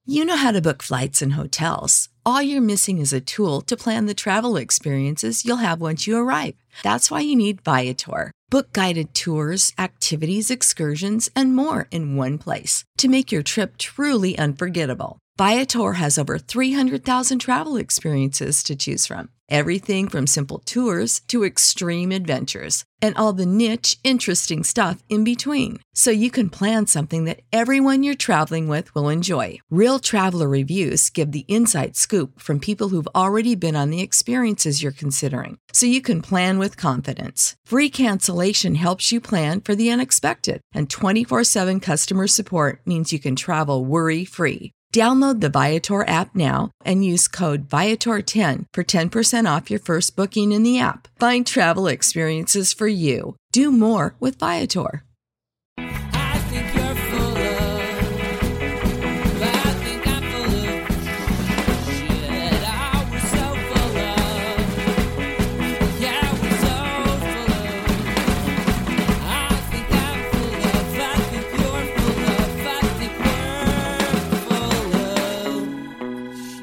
You know how to book flights and hotels. All you're missing is a tool to plan the travel experiences you'll have once you arrive. That's why you need Viator. Book guided tours, activities, excursions, and more in one place to make your trip truly unforgettable. Viator has over 300,000 travel experiences to choose from. Everything from simple tours to extreme adventures and all the niche, interesting stuff in between. So you can plan something that everyone you're traveling with will enjoy. Real traveler reviews give the inside scoop from people who've already been on the experiences you're considering. So you can plan with confidence. Free cancellation helps you plan for the unexpected. And 24/7 customer support means you can travel worry-free. Download the Viator app now and use code Viator10 for 10% off your first booking in the app. Find travel experiences for you. Do more with Viator. I think you're full of, I think I'm full of shit. I was so full of, yeah, I was so full of. I think I'm full of, I think you're full of, I think we're full of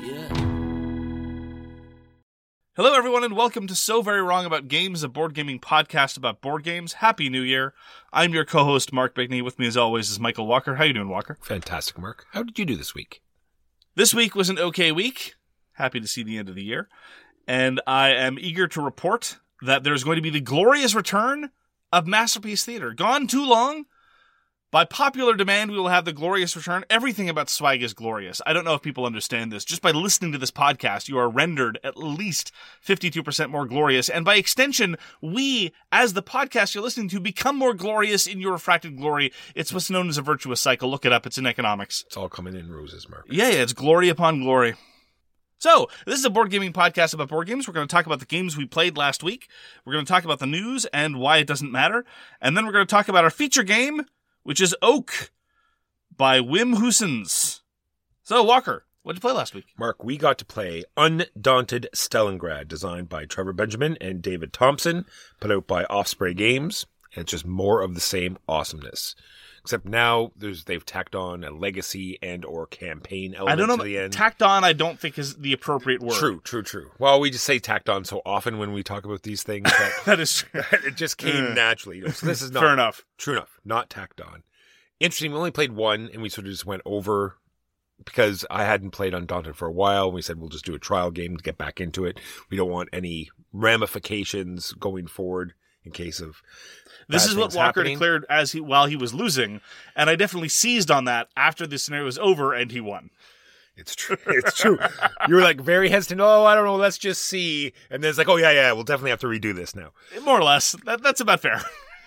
shit. Hello, everyone, and welcome to So Very Wrong About Games, a board gaming podcast about board games. Happy New Year. I'm your co-host, Mark Bigney. With me, as always, is Michael Walker. How you doing, Walker? Fantastic, Mark. How did you do this week? This week was an okay week. Happy to see the end of the year. And I am eager to report that there's going to be the glorious return of Masterpiece Theater. Gone too long. By popular demand, we will have the glorious return. Everything about Swag is glorious. I don't know if people understand this. Just by listening to this podcast, you are rendered at least 52% more glorious. And by extension, we, as the podcast you're listening to, become more glorious in your refracted glory. It's what's known as a virtuous cycle. Look it up. It's in economics. It's all coming in roses, Mark. Yeah, it's glory upon glory. So, this is a board gaming podcast about board games. We're going to talk about the games we played last week. We're going to talk about the news and why it doesn't matter. And then we're going to talk about our feature game, which is Oak by Wim Hoosens. So, Walker, what did you play last week? Mark, we got to play Undaunted Stalingrad, designed by Trevor Benjamin and David Thompson, put out by Offspray Games, and it's just more of the same awesomeness. Except now they've tacked on a legacy and or campaign element to the end. Tacked on I don't think is the appropriate word. True. Well, we just say tacked on so often when we talk about these things that That is true. it just came naturally. So this is not Fair enough. True enough, not tacked on. Interesting, we only played one and we sort of just went over because I hadn't played Undaunted for a while. We said we'll just do a trial game to get back into it. We don't want any ramifications going forward in case of this is what Walker declared while he was losing, and I definitely seized on that after the scenario was over and he won. It's true. It's true. You were like very hesitant. Oh, I don't know. Let's just see. And then it's like, oh yeah, we'll definitely have to redo this now. More or less. That's about fair.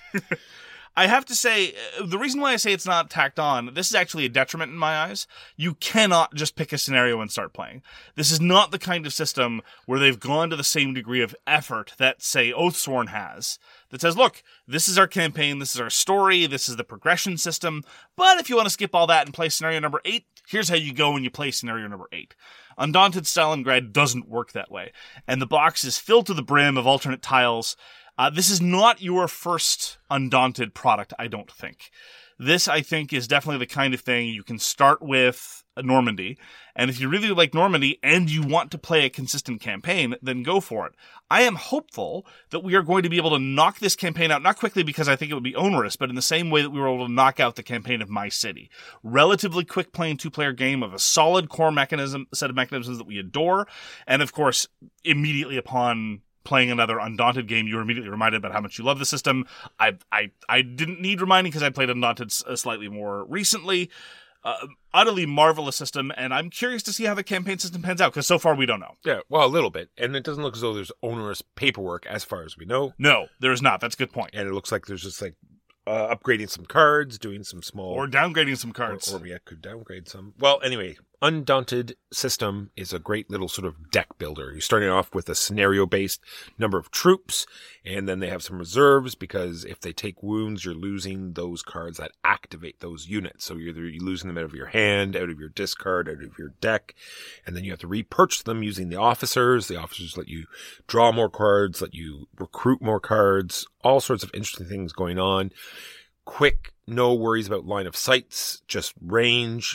I have to say, the reason why I say it's not tacked on, this is actually a detriment in my eyes. You cannot just pick a scenario and start playing. This is not the kind of system where they've gone to the same degree of effort that, say, Oathsworn has. That says, look, this is our campaign, this is our story, this is the progression system, but if you want to skip all that and play scenario number 8, here's how you go when you play scenario number 8. Undaunted Stalingrad doesn't work that way, and the box is filled to the brim of alternate tiles. This is not your first Undaunted product, I don't think. This, I think, is definitely the kind of thing you can start with Normandy, and if you really like Normandy and you want to play a consistent campaign, then go for it. I am hopeful that we are going to be able to knock this campaign out, not quickly because I think it would be onerous, but in the same way that we were able to knock out the campaign of My City. Relatively quick playing two-player game of a solid core set of mechanisms that we adore, and of course, immediately upon playing another Undaunted game, you were immediately reminded about how much you love the system. I didn't need reminding because I played Undaunted slightly more recently. Utterly marvelous system, and I'm curious to see how the campaign system pans out, because so far we don't know. Yeah, well, a little bit. And it doesn't look as though there's onerous paperwork as far as we know. No, there is not. That's a good point. And it looks like there's just like upgrading some cards, doing some small... Or downgrading some cards. Or yeah, could downgrade some. Well, anyway, Undaunted system is a great little sort of deck builder. You're starting off with a scenario-based number of troops, and then they have some reserves, because if they take wounds, you're losing those cards that activate those units. So you're losing them out of your hand, out of your discard, out of your deck, and then you have to repurchase them using the officers. The officers let you draw more cards, let you recruit more cards, all sorts of interesting things going on. Quick, no worries about line of sights, just range.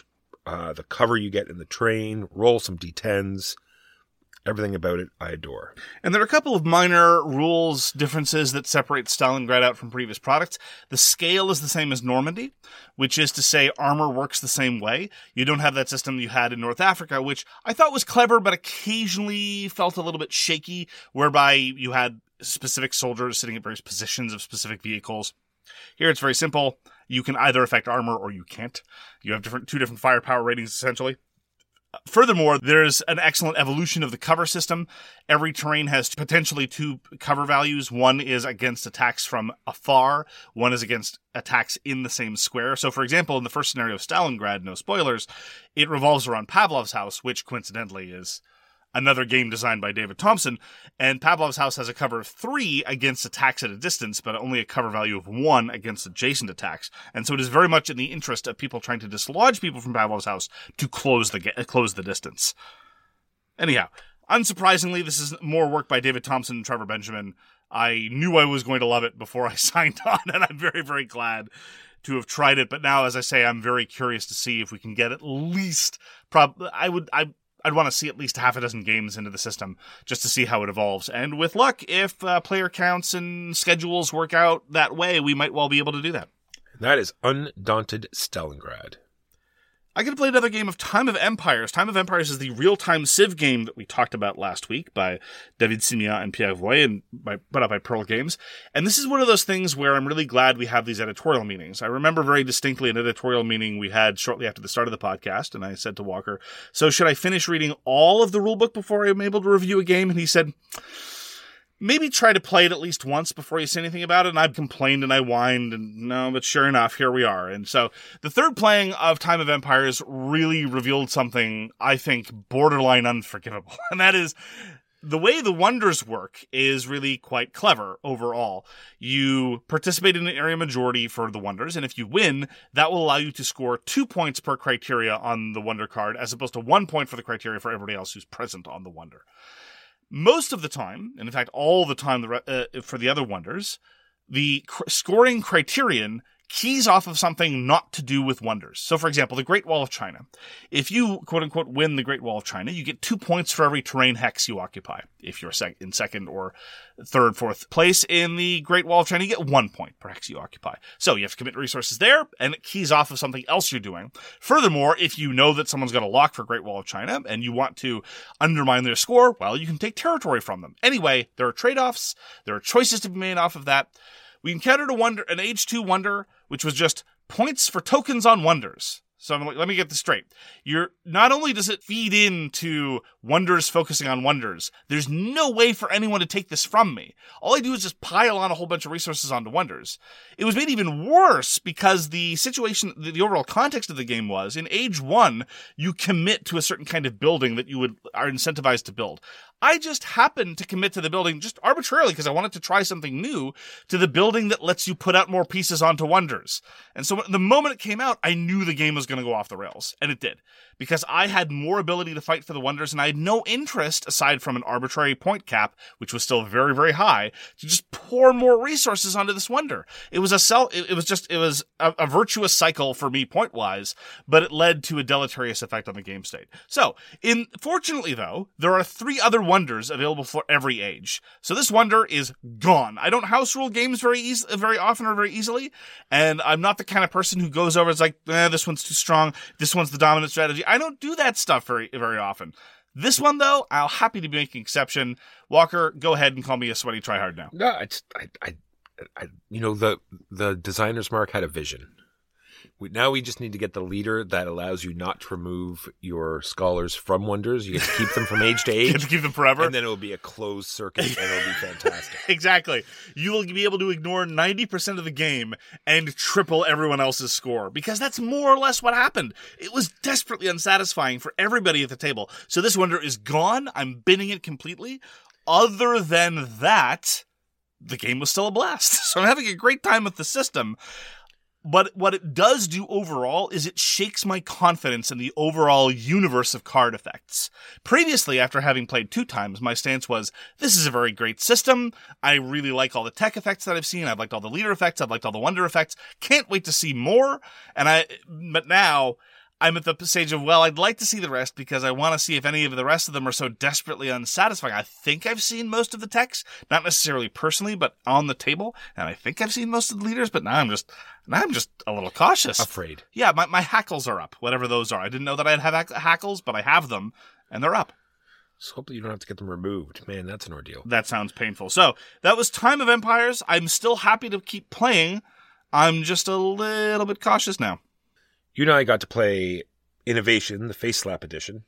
the cover you get in the train, roll some D10s. Everything about it, I adore. And there are a couple of minor rules differences that separate Stalingrad out from previous products. The scale is the same as Normandy, which is to say armor works the same way. You don't have that system you had in North Africa, which I thought was clever, but occasionally felt a little bit shaky, whereby you had specific soldiers sitting at various positions of specific vehicles. Here it's very simple. You can either affect armor or you can't. You have two different firepower ratings, essentially. Furthermore, there's an excellent evolution of the cover system. Every terrain has potentially two cover values. One is against attacks from afar. One is against attacks in the same square. So, for example, in the first scenario of Stalingrad, no spoilers, it revolves around Pavlov's house, which coincidentally is another game designed by David Thompson. And Pavlov's house has a cover of 3 against attacks at a distance, but only a cover value of 1 against adjacent attacks. And so it is very much in the interest of people trying to dislodge people from Pavlov's house to close the distance. Anyhow, unsurprisingly, this is more work by David Thompson and Trevor Benjamin. I knew I was going to love it before I signed on, and I'm very, very glad to have tried it. But now, as I say, I'm very curious to see if we can get at least I'd want to see at least half a dozen games into the system just to see how it evolves. And with luck, if player counts and schedules work out that way, we might well be able to do that. That is Undaunted Stalingrad. I could play another game of Time of Empires. Time of Empires is the real-time Civ game that we talked about last week by David Simian and Pierre Voy and put out by Pearl Games. And this is one of those things where I'm really glad we have these editorial meetings. I remember very distinctly an editorial meeting we had shortly after the start of the podcast, and I said to Walker, so should I finish reading all of the rulebook before I'm able to review a game? And he said, maybe try to play it at least once before you say anything about it. And I complained and I whined, and no, but sure enough, here we are. And so the third playing of Time of Empires really revealed something, I think, borderline unforgivable. And that is, the way the wonders work is really quite clever overall. You participate in an area majority for the wonders, and if you win, that will allow you to score 2 points per criteria on the wonder card, as opposed to 1 point for the criteria for everybody else who's present on the wonder. Most of the time, and in fact all the time for the other wonders, the scoring criterion keys off of something not to do with wonders. So, for example, the Great Wall of China. If you, quote-unquote, win the Great Wall of China, you get 2 points for every terrain hex you occupy. If you're in second or third, fourth place in the Great Wall of China, you get 1 point per hex you occupy. So you have to commit resources there, and it keys off of something else you're doing. Furthermore, if you know that someone's got a lock for Great Wall of China, and you want to undermine their score, well, you can take territory from them. Anyway, there are trade-offs. There are choices to be made off of that. We encountered an Age 2 wonder, which was just points for tokens on wonders. So I'm like, let me get this straight. Not only does it feed into wonders focusing on wonders, there's no way for anyone to take this from me. All I do is just pile on a whole bunch of resources onto wonders. It was made even worse because the situation, the overall context of the game was, in Age 1, you commit to a certain kind of building that you are incentivized to build. I just happened to commit to the building just arbitrarily because I wanted to try something new, to the building that lets you put out more pieces onto wonders. And so the moment it came out, I knew the game was going to go off the rails. And it did. Because I had more ability to fight for the wonders, and I had no interest, aside from an arbitrary point cap, which was still very, very high, to just pour more resources onto this wonder. It was a virtuous cycle for me point-wise, but it led to a deleterious effect on the game state. So, fortunately though, there are 3 other wonders available for every age. So this wonder is gone. I don't house rule games very often or very easily, and I'm not the kind of person who goes over and is like, this one's too strong, this one's the dominant strategy. I don't do that stuff very, very often. This one, though, I'll happy to be making exception. Walker, go ahead and call me a sweaty tryhard now. No, the designer's mark had a vision. Now we just need to get the leader that allows you not to remove your scholars from wonders. You get to keep them from age to age. You get to keep them forever. And then it'll be a closed circuit, and it'll be fantastic. Exactly. You will be able to ignore 90% of the game and triple everyone else's score, because that's more or less what happened. It was desperately unsatisfying for everybody at the table. So this wonder is gone. I'm binning it completely. Other than that, the game was still a blast. So I'm having a great time with the system. But what it does do overall is it shakes my confidence in the overall universe of card effects. Previously, after having played 2 times, my stance was, this is a very great system. I really like all the tech effects that I've seen. I've liked all the leader effects. I've liked all the wonder effects. Can't wait to see more. But now, I'm at the stage of, well, I'd like to see the rest because I want to see if any of the rest of them are so desperately unsatisfying. I think I've seen most of the techs, not necessarily personally, but on the table. And I think I've seen most of the leaders, but now I'm just a little cautious. Afraid. Yeah, my hackles are up, whatever those are. I didn't know that I'd have hackles, but I have them, and they're up. So hopefully you don't have to get them removed. Man, that's an ordeal. That sounds painful. So, that was Time of Empires. I'm still happy to keep playing. I'm just a little bit cautious now. You and I got to play Innovation, the Face Slap Edition.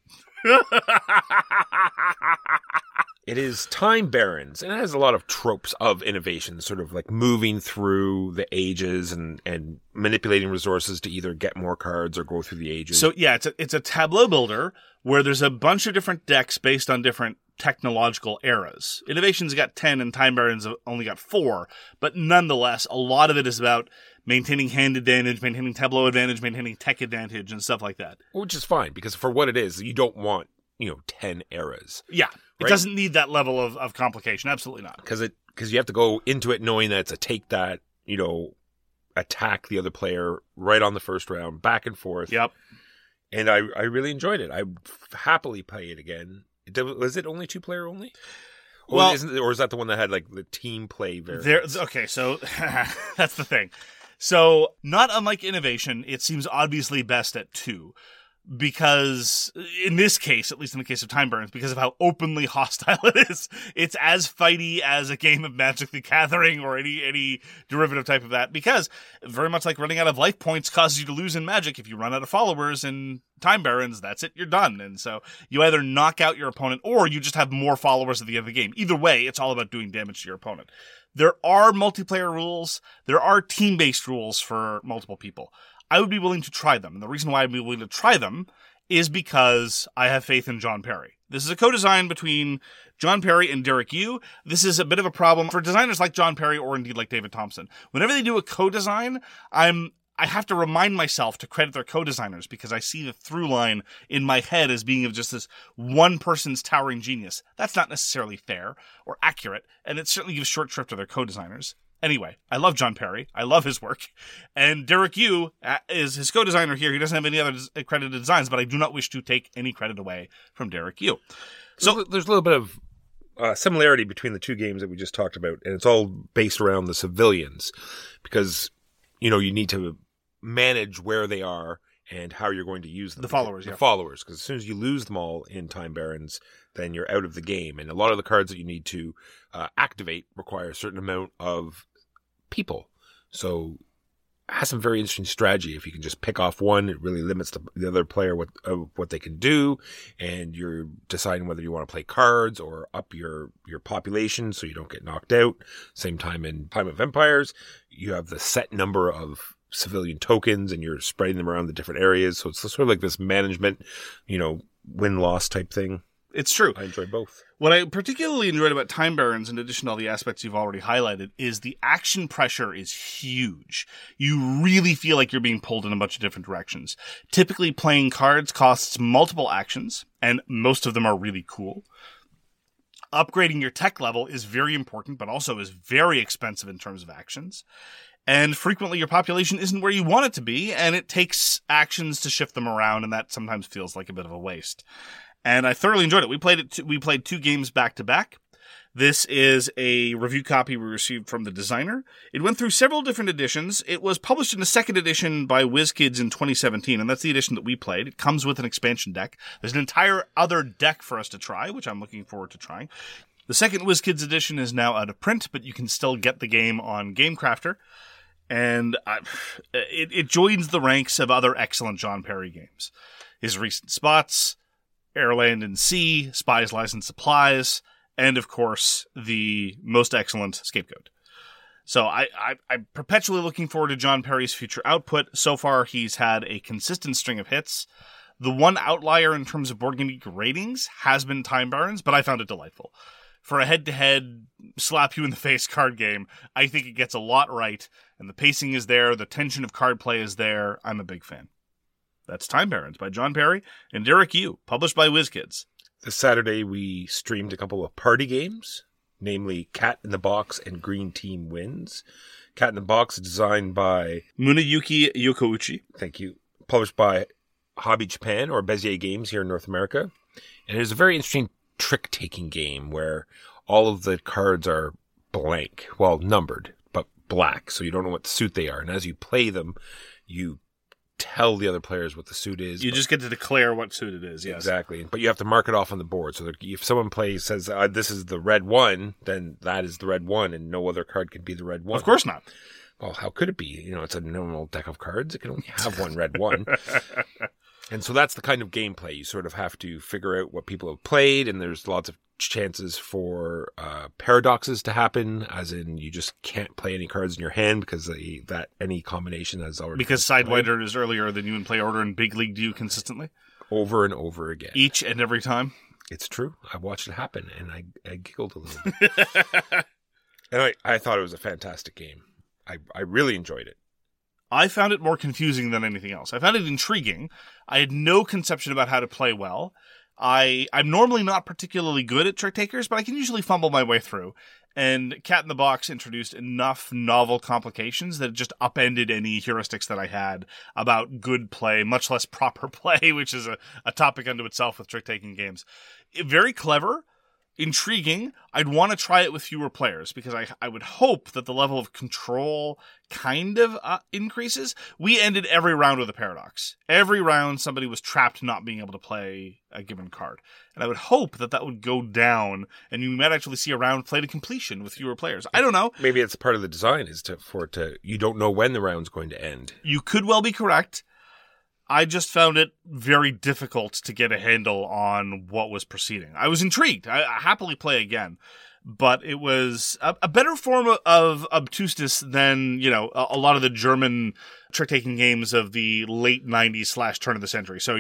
It is Time Barons, and it has a lot of tropes of innovation, sort of like moving through the ages and manipulating resources to either get more cards or go through the ages. So, yeah, it's a tableau builder where there's a bunch of different decks based on different technological eras. Innovation's got 10 and Time Barons have only got 4, but nonetheless, a lot of it is about maintaining hand advantage, maintaining tableau advantage, maintaining tech advantage, and stuff like that. Which is fine, because for what it is, you don't want, 10 eras. Yeah. It Right? doesn't need that level of complication. Absolutely not. Because you have to go into it knowing that it's a take that, attack the other player right on the first round, back and forth. Yep. And I really enjoyed it. I happily play it again. Was it only 2-player only? Or is that the one that had like the team play variants? Okay, so that's the thing. So, not unlike Innovation, it seems obviously best at 2. Because, in this case, at least in the case of Time Barons, because of how openly hostile it is, it's as fighty as a game of Magic the Gathering or any derivative type of that. Because, very much like running out of life points causes you to lose in Magic, if you run out of followers in Time Barons, that's it, you're done. And so, you either knock out your opponent or you just have more followers at the end of the game. Either way, it's all about doing damage to your opponent. There are multiplayer rules, there are team-based rules for multiple people. I would be willing to try them. And the reason why I'd be willing to try them is because I have faith in John Perry. This is a co-design between John Perry and Derek Yu. This is a bit of a problem for designers like John Perry or indeed like David Thompson. Whenever they do a co-design, I have to remind myself to credit their co-designers because I see the through line in my head as being of just this one person's towering genius. That's not necessarily fair or accurate, and it certainly gives short shrift to their co-designers. Anyway, I love John Perry. I love his work. And Derek Yu is his co-designer here. He doesn't have any other credited designs, but I do not wish to take any credit away from Derek Yu. So there's a little bit of similarity between the two games that we just talked about, and it's all based around the civilians because, you need to manage where they are and how you're going to use them. The followers, The followers, because as soon as you lose them all in Time Barons, then you're out of the game. And a lot of the cards that you need to activate require a certain amount of people. So it has some very interesting strategy. If you can just pick off one, it really limits the other player what they can do. And you're deciding whether you want to play cards or up your population so you don't get knocked out. Same time in Time of Empires, you have the set number of civilian tokens and you're spreading them around the different areas. So it's sort of like this management, win-loss type thing. it's true. I enjoy both. What I particularly enjoyed about Time Barons, in addition to all the aspects you've already highlighted, is the action pressure is huge. You really feel like you're being pulled in a bunch of different directions. Typically, playing cards costs multiple actions, and most of them are really cool. Upgrading your tech level is very important, but also is very expensive in terms of actions. And frequently your population isn't where you want it to be, and it takes actions to shift them around, and that sometimes feels like a bit of a waste. And I thoroughly enjoyed it. We played 2 games back to back. This is a review copy we received from the designer. It went through several different editions. It was published in a second edition by WizKids in 2017, and that's the edition that we played. It comes with an expansion deck. There's an entire other deck for us to try, which I'm looking forward to trying. The second WizKids edition is now out of print, but you can still get the game on GameCrafter. And it joins the ranks of other excellent John Perry games. His recent Spots, Air, Land, and Sea, Spies, Lies, and Supplies, and of course, the most excellent Scapegoat. So I'm perpetually looking forward to John Perry's future output. So far, he's had a consistent string of hits. The one outlier in terms of Board Game Geek ratings has been Time Barons, but I found it delightful. For a head-to-head, slap-you-in-the-face card game, I think it gets a lot right, and the pacing is there, the tension of card play is there. I'm a big fan. That's Time Barons by John Perry and Derek Yu, published by WizKids. This Saturday, we streamed a couple of party games, namely Cat in the Box and Green Team Wins. Cat in the Box is designed by Muneyuki Yokouchi. Thank you. Published by Hobby Japan or Bezier Games here in North America. And it's a very interesting trick-taking game where all of the cards are blank, well, numbered, but black, so you don't know what suit they are. And as you play them, you tell the other players what the suit is. You just get to declare what suit it is, yes. Exactly. But you have to mark it off on the board. So that if someone says, this is the red one, then that is the red one, and no other card can be the red one. Of course not. Well, how could it be? You know, it's a normal deck of cards. It can only have one red one. And so that's the kind of gameplay. You sort of have to figure out what people have played, and there's lots of chances for paradoxes to happen, as in you just can't play any cards in your hand because that any combination has already Because Sidewinder is earlier than you in play order and Big League do you consistently? over and over again. Each and every time? It's true. I watched it happen, and I giggled a little bit. And I thought it was a fantastic game. I really enjoyed it. I found it more confusing than anything else. I found it intriguing. I had no conception about how to play well. I'm normally not particularly good at trick takers, but I can usually fumble my way through. And Cat in the Box introduced enough novel complications that it just upended any heuristics that I had about good play, much less proper play, which is a topic unto itself with trick taking games. Very clever. Intriguing. I'd want to try it with fewer players because I would hope that the level of control kind of increases. We ended every round with a paradox. Every round somebody was trapped not being able to play a given card. And I would hope that would go down and you might actually see a round play to completion with fewer players. I don't know. Maybe it's part of the design is you don't know when the round's going to end. You could well be correct. I just found it very difficult to get a handle on what was proceeding. I was intrigued. I happily play again. But it was a better form of obtuseness than, a lot of the German trick-taking games of the late 90s / turn of the century. So,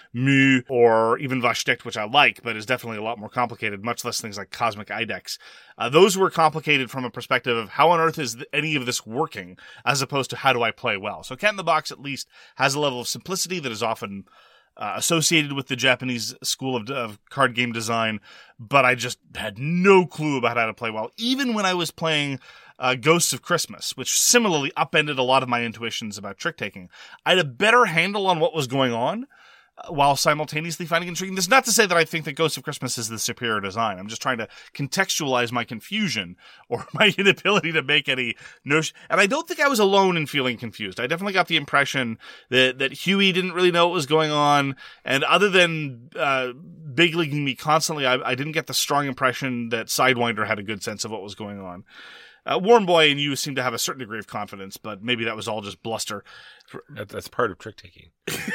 Mu or even Versteckt, which I like, but is definitely a lot more complicated, much less things like Cosmic Idex. Those were complicated from a perspective of how on earth is any of this working, as opposed to how do I play well. So Cat in the Box at least has a level of simplicity that is often associated with the Japanese school of card game design, but I just had no clue about how to play well. Even when I was playing Ghosts of Christmas, which similarly upended a lot of my intuitions about trick-taking, I had a better handle on what was going on while simultaneously finding it intriguing. This is not to say that I think that Ghosts of Christmas is the superior design. I'm just trying to contextualize my confusion or my inability to make any notion. And I don't think I was alone in feeling confused. I definitely got the impression that Huey didn't really know what was going on. And other than big leaguing me constantly, I didn't get the strong impression that Sidewinder had a good sense of what was going on. Warm Boy and you seem to have a certain degree of confidence, but maybe that was all just bluster. That's part of trick-taking.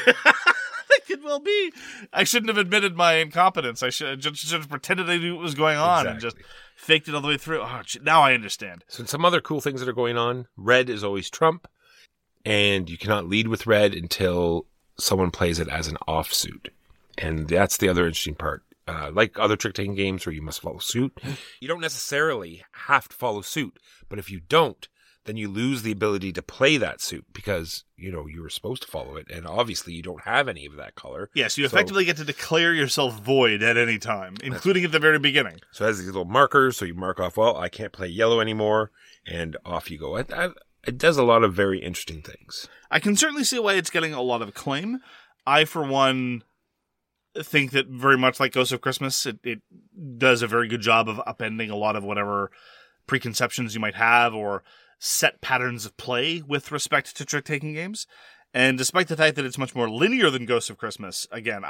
It could well be. I shouldn't have admitted my incompetence. I should have pretended I knew what was going on and just faked it all the way through. Oh, now I understand. So some other cool things that are going on. Red is always trump, and you cannot lead with red until someone plays it as an offsuit. And that's the other interesting part. Like other trick-taking games where you must follow suit, you don't necessarily have to follow suit. But if you don't, then you lose the ability to play that suit because, you were supposed to follow it. And obviously you don't have any of that color. Yes, you effectively get to declare yourself void at any time, including at the very beginning. So it has these little markers. So you mark off, well, I can't play yellow anymore. And off you go. It does a lot of very interesting things. I can certainly see why it's getting a lot of acclaim. I, for one, think that very much like Ghosts of Christmas, it does a very good job of upending a lot of whatever preconceptions you might have or set patterns of play with respect to trick-taking games. And despite the fact that it's much more linear than Ghosts of Christmas, again,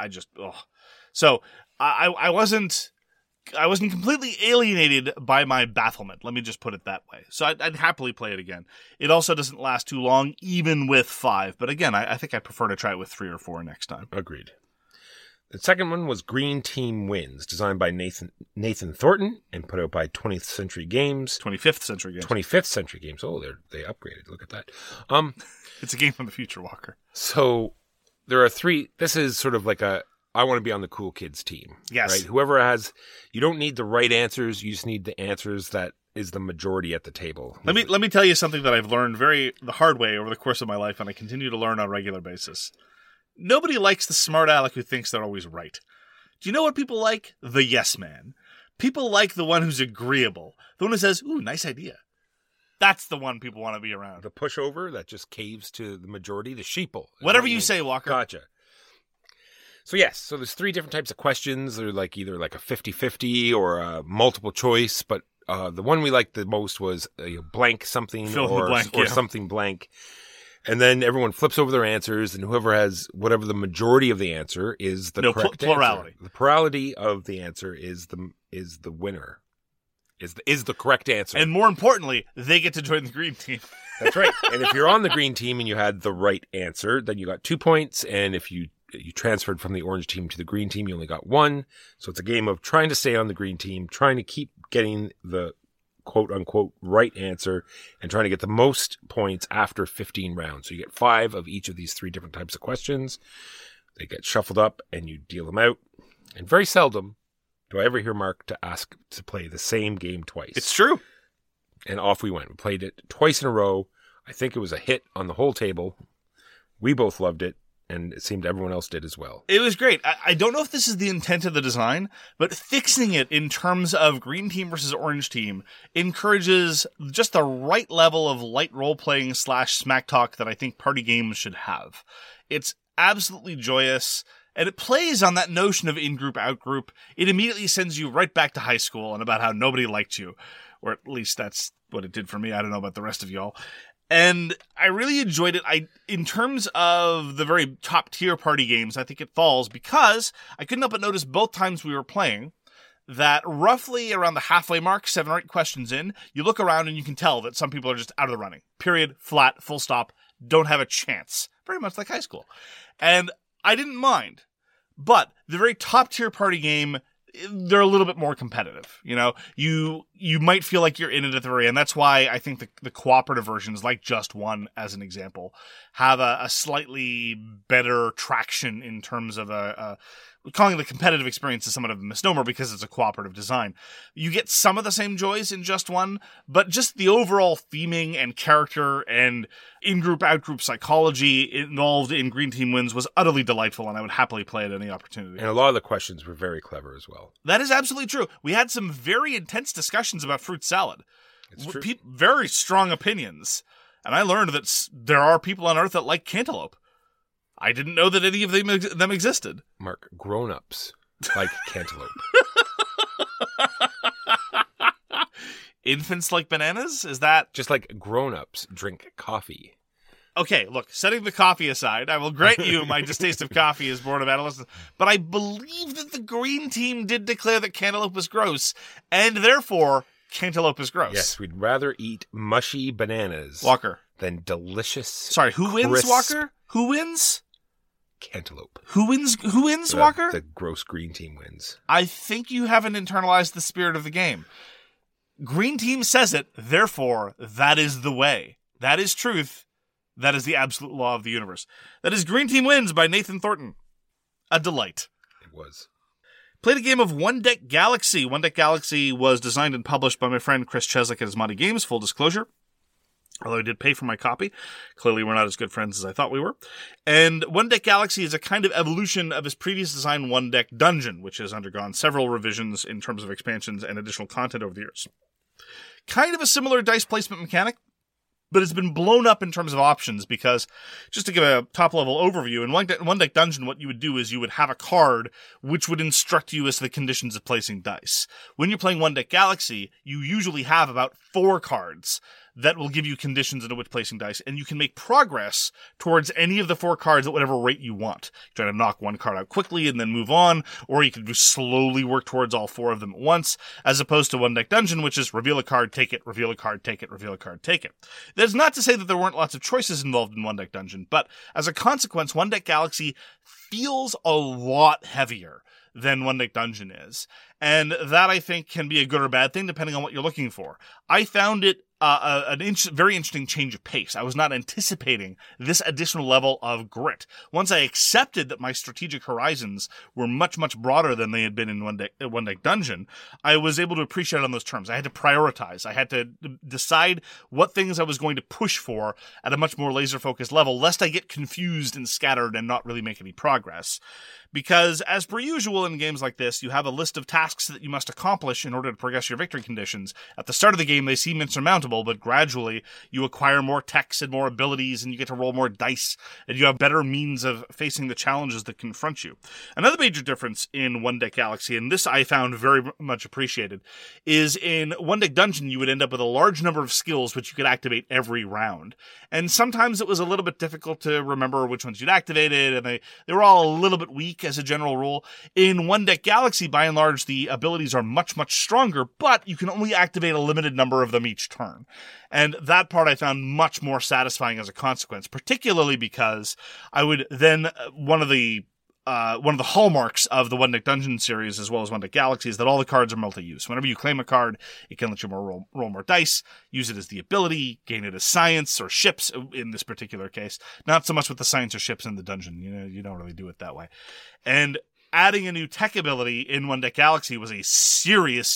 So I wasn't completely alienated by my bafflement. Let me just put it that way. So I'd happily play it again. It also doesn't last too long, even with 5. But again, I think I prefer to try it with 3 or 4 next time. Agreed. The second one was Green Team Wins, designed by Nathan Thornton and put out by 20th Century Games. 25th Century Games. 25th Century Games. Oh, they upgraded. Look at that. It's a game from the future, Walker. So there are 3. This is sort of like I want to be on the cool kids team. Yes. Right? Whoever you don't need the right answers. You just need the answers that is the majority at the table. Let me tell you something that I've learned the hard way over the course of my life, and I continue to learn on a regular basis. Nobody likes the smart aleck who thinks they're always right. Do you know what people like? The yes man. People like the one who's agreeable. The one who says, ooh, nice idea. That's the one people want to be around. The pushover that just caves to the majority, the sheeple. Whatever you say, Walker. Gotcha. So yes, so there's 3 different types of questions. They're like either like a 50-50 or a multiple choice, but the one we liked the most was blank something Fill in the blank, or yeah. something blank. And then everyone flips over their answers, and whoever has whatever the majority of the answer is the correct plurality. answer. The plurality of the answer is the winner. Is the correct answer. And more importantly, they get to join the green team. That's right. And if you're on the green team and you had the right answer, then you got 2 points. And if you transferred from the orange team to the green team, you only got 1. So it's a game of trying to stay on the green team, trying to keep getting the quote unquote right answer, and trying to get the most points after 15 rounds. So you get 5 of each of these 3 different types of questions. They get shuffled up and you deal them out. And very seldom do I ever hear Mark to ask to play the same game twice. It's true. And off we went. We played it twice in a row. I think it was a hit on the whole table. We both loved it, and it seemed everyone else did as well. It was great. I don't know if this is the intent of the design, but fixing it in terms of green team versus orange team encourages just the right level of light role-playing / smack talk that I think party games should have. It's absolutely joyous, and it plays on that notion of in-group, out-group. It immediately sends you right back to high school and about how nobody liked you. Or at least that's what it did for me. I don't know about the rest of y'all. And I really enjoyed it. In terms of the very top tier party games, I think it falls because I couldn't help but notice both times we were playing that roughly around the halfway mark, 7 or 8 questions in, you look around and you can tell that some people are just out of the running. Period, flat, full stop, don't have a chance. Very much like high school. And I didn't mind. But the very top tier party game, they're a little bit more competitive. You know, you might feel like you're in it at the very end. That's why I think the cooperative versions, like Just One as an example, have a slightly better traction in terms of calling the competitive experience is somewhat of a misnomer because it's a cooperative design. You get some of the same joys in Just One, but just the overall theming and character and in-group, out-group psychology involved in Green Team Wins was utterly delightful, and I would happily play it any opportunity. And a lot of the questions were very clever as well. That is absolutely true. We had some very intense discussions about fruit salad. It's true. Very strong opinions. And I learned that there are people on Earth that like cantaloupe. I didn't know that any of them existed. Mark, grown-ups like cantaloupe. Infants like bananas? Is that... Just like grown-ups drink coffee. Okay, look, setting the coffee aside, I will grant you my distaste of coffee is born of adolescence, but I believe that the green team did declare that cantaloupe was gross, and therefore, cantaloupe is gross. Yes, we'd rather eat mushy bananas Walker. than delicious. Sorry, who wins, crisp Walker? Who wins? Cantaloupe. Who wins, Walker? The gross green team wins. I think you haven't internalized the spirit of the game. Green team says it, therefore, that is the way. That is truth. That is the absolute law of the universe. That is Green Team Wins by Nathan Thornton. A delight. It was. Played a game of One Deck Galaxy. One Deck Galaxy was designed and published by my friend Chris Cheslick at Asmati Games, full disclosure. Although I did pay for my copy. Clearly we're not as good friends as I thought we were. And One Deck Galaxy is a kind of evolution of his previous design, One Deck Dungeon, which has undergone several revisions in terms of expansions and additional content over the years. Kind of a similar dice placement mechanic, but it's been blown up in terms of options because, just to give a top-level overview, in One Deck Dungeon, what you would do is you would have a card which would instruct you as to the conditions of placing dice. When you're playing One Deck Galaxy, you usually have about 4 cards that will give you conditions into which placing dice, and you can make progress towards any of the 4 cards at whatever rate you want. Try to knock one card out quickly and then move on, or you can just slowly work towards all 4 of them at once, as opposed to One Deck Dungeon, which is reveal a card, take it, reveal a card, take it, reveal a card, take it. That's not to say that there weren't lots of choices involved in One Deck Dungeon, but as a consequence, One Deck Galaxy feels a lot heavier than One Deck Dungeon is. And that, I think, can be a good or bad thing, depending on what you're looking for. I found it very interesting change of pace. I was not anticipating this additional level of grit. Once I accepted that my strategic horizons were much, much broader than they had been in One Deck Dungeon, I was able to appreciate it on those terms. I had to prioritize. I had to decide what things I was going to push for at a much more laser-focused level, lest I get confused and scattered and not really make any progress. Because, as per usual in games like this, you have a list of tasks tasks that you must accomplish in order to progress your victory conditions. At the start of the game, they seem insurmountable, but gradually you acquire more techs and more abilities, and you get to roll more dice, and you have better means of facing the challenges that confront you. Another major difference in One Deck Galaxy, and this I found very much appreciated, is in One Deck Dungeon, you would end up with a large number of skills which you could activate every round. And sometimes it was a little bit difficult to remember which ones you'd activated, and they were all a little bit weak as a general rule. In One Deck Galaxy, by and large, the abilities are much, much stronger, but you can only activate a limited number of them each turn. And that part I found much more satisfying as a consequence, particularly because I would then, one of the hallmarks of the One Deck Dungeon series, as well as One Deck Galaxy, is that all the cards are multi-use. Whenever you claim a card, it can let you roll more dice, use it as the ability, gain it as science or ships in this particular case. Not so much with the science or ships in the dungeon. You don't really do it that way. And adding a new tech ability in One Deck Galaxy was a serious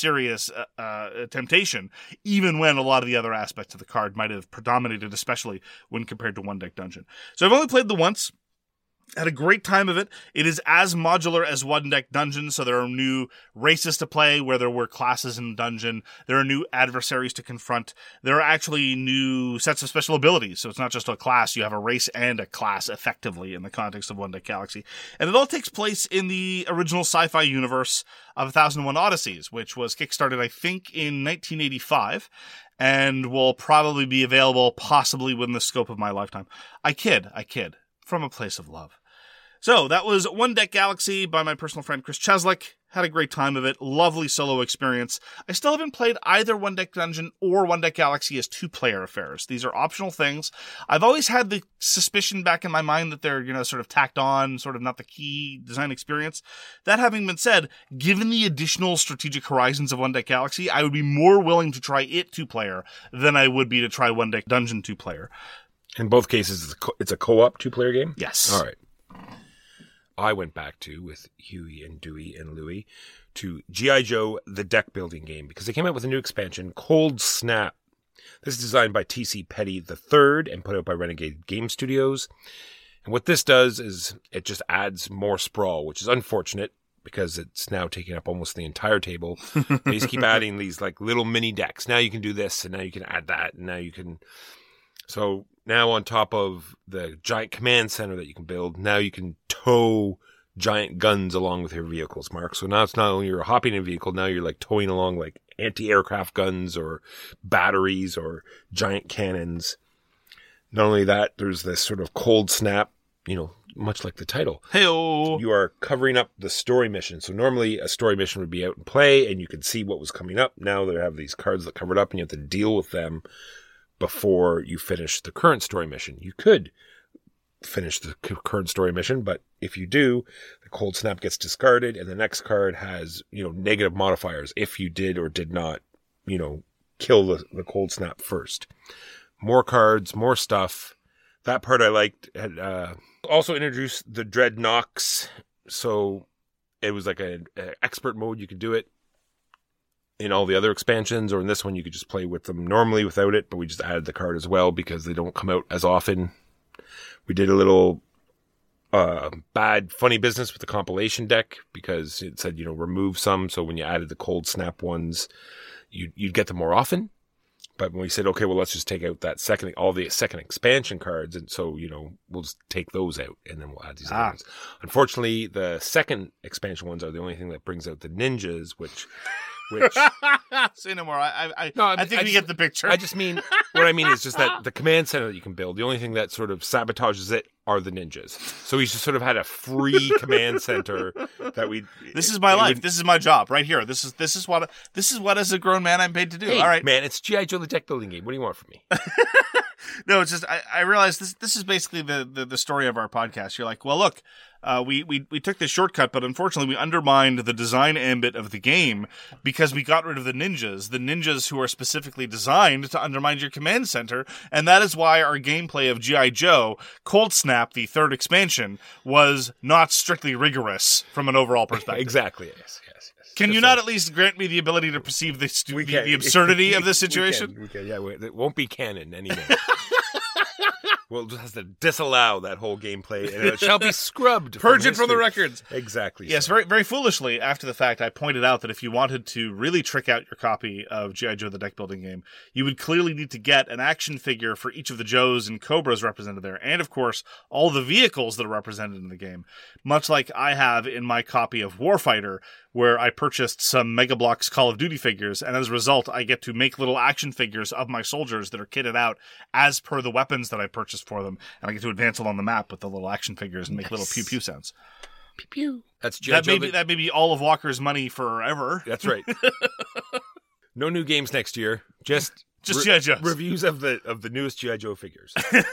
temptation, even when a lot of the other aspects of the card might have predominated, especially when compared to One Deck Dungeon. So I've only played the once. Had a great time of it. It is as modular as One Deck Dungeon, so there are new races to play where there were classes in the dungeon. There are new adversaries to confront. There are actually new sets of special abilities, so it's not just a class. You have a race and a class, effectively, in the context of One Deck Galaxy. And it all takes place in the original sci-fi universe of 1001 Odysseys, which was kickstarted, I think, in 1985. And will probably be available possibly within the scope of my lifetime. I kid. From a place of love. So, that was One Deck Galaxy by my personal friend Chris Cheslick. Had a great time of it. Lovely solo experience. I still haven't played either One Deck Dungeon or One Deck Galaxy as two-player affairs. These are optional things. I've always had the suspicion back in my mind that they're, sort of tacked on, sort of not the key design experience. That having been said, given the additional strategic horizons of One Deck Galaxy, I would be more willing to try it two-player than I would be to try One Deck Dungeon two-player. In both cases, it's a co-op two-player game? Yes. All right. I went back with Huey and Dewey and Louie to G.I. Joe, the deck building game, because they came out with a new expansion, Cold Snap. This is designed by T.C. Petty III and put out by Renegade Game Studios. And what this does is it just adds more sprawl, which is unfortunate because it's now taking up almost the entire table. They just keep adding these like little mini decks. Now you can do this, and now you can add that, and now you can... So now on top of the giant command center that you can build, now you can tow giant guns along with your vehicles, Mark. So now it's not only you're hopping in a vehicle, now you're like towing along like anti-aircraft guns or batteries or giant cannons. Not only that, there's this sort of cold snap, much like the title. Hey-o! You are covering up the story mission. So normally a story mission would be out and play and you could see what was coming up. Now they have these cards that cover it up and you have to deal with them before you finish the current story mission. You could finish the current story mission, but if you do, the cold snap gets discarded and the next card has, negative modifiers if you did or did not, kill the cold snap first. More cards, more stuff. That part I liked. Also introduced the Dreadnoks. So it was like an expert mode. You could do it. In all the other expansions, or in this one, you could just play with them normally without it, but we just added the card as well because they don't come out as often. We did a little bad funny business with the compilation deck because it said, remove some, so when you added the cold snap ones, you'd get them more often. But when we said, okay, well, let's just take out all the second expansion cards, and so, we'll just take those out, and then we'll add these other ones. Unfortunately, the second expansion ones are the only thing that brings out the ninjas, which Say no more. I think we get the picture. What I mean is just that the command center that you can build, the only thing that sort of sabotages it are the ninjas. So we just sort of had a free command center that we. This is my life. This is my job right here. This is what as a grown man I'm paid to do. Hey, all right, man, it's G.I. Joe the deck building game. What do you want from me? No, it's just I realize this is basically the story of our podcast. You're like, well, look, we took this shortcut, but unfortunately we undermined the design ambit of the game because we got rid of the ninjas who are specifically designed to undermine your command center, and that is why our gameplay of G.I. Joe Cold Snap, the third expansion, was not strictly rigorous from an overall perspective. Exactly. Yes. Can you not at least grant me the ability to perceive the absurdity of this situation? We can. Yeah, it won't be canon anymore. Well, it just has to disallow that whole gameplay, and it shall be scrubbed. Purge it from the history. records. Exactly. Yes, so. very, very foolishly, after the fact, I pointed out that if you wanted to really trick out your copy of G.I. Joe the deck building game, you would clearly need to get an action figure for each of the Joes and Cobras represented there, and of course, all the vehicles that are represented in the game. Much like I have in my copy of Warfighter, where I purchased some Mega Bloks Call of Duty figures, and as a result, I get to make little action figures of my soldiers that are kitted out as per the weapons that I purchased for them, and I get to advance along the map with the little action figures and make little pew-pew sounds. Pew pew. That's G.I. Joe. That may be all of Walker's money forever. That's right. No new games next year. Just G.I. Joes. Reviews of the newest G.I. Joe figures.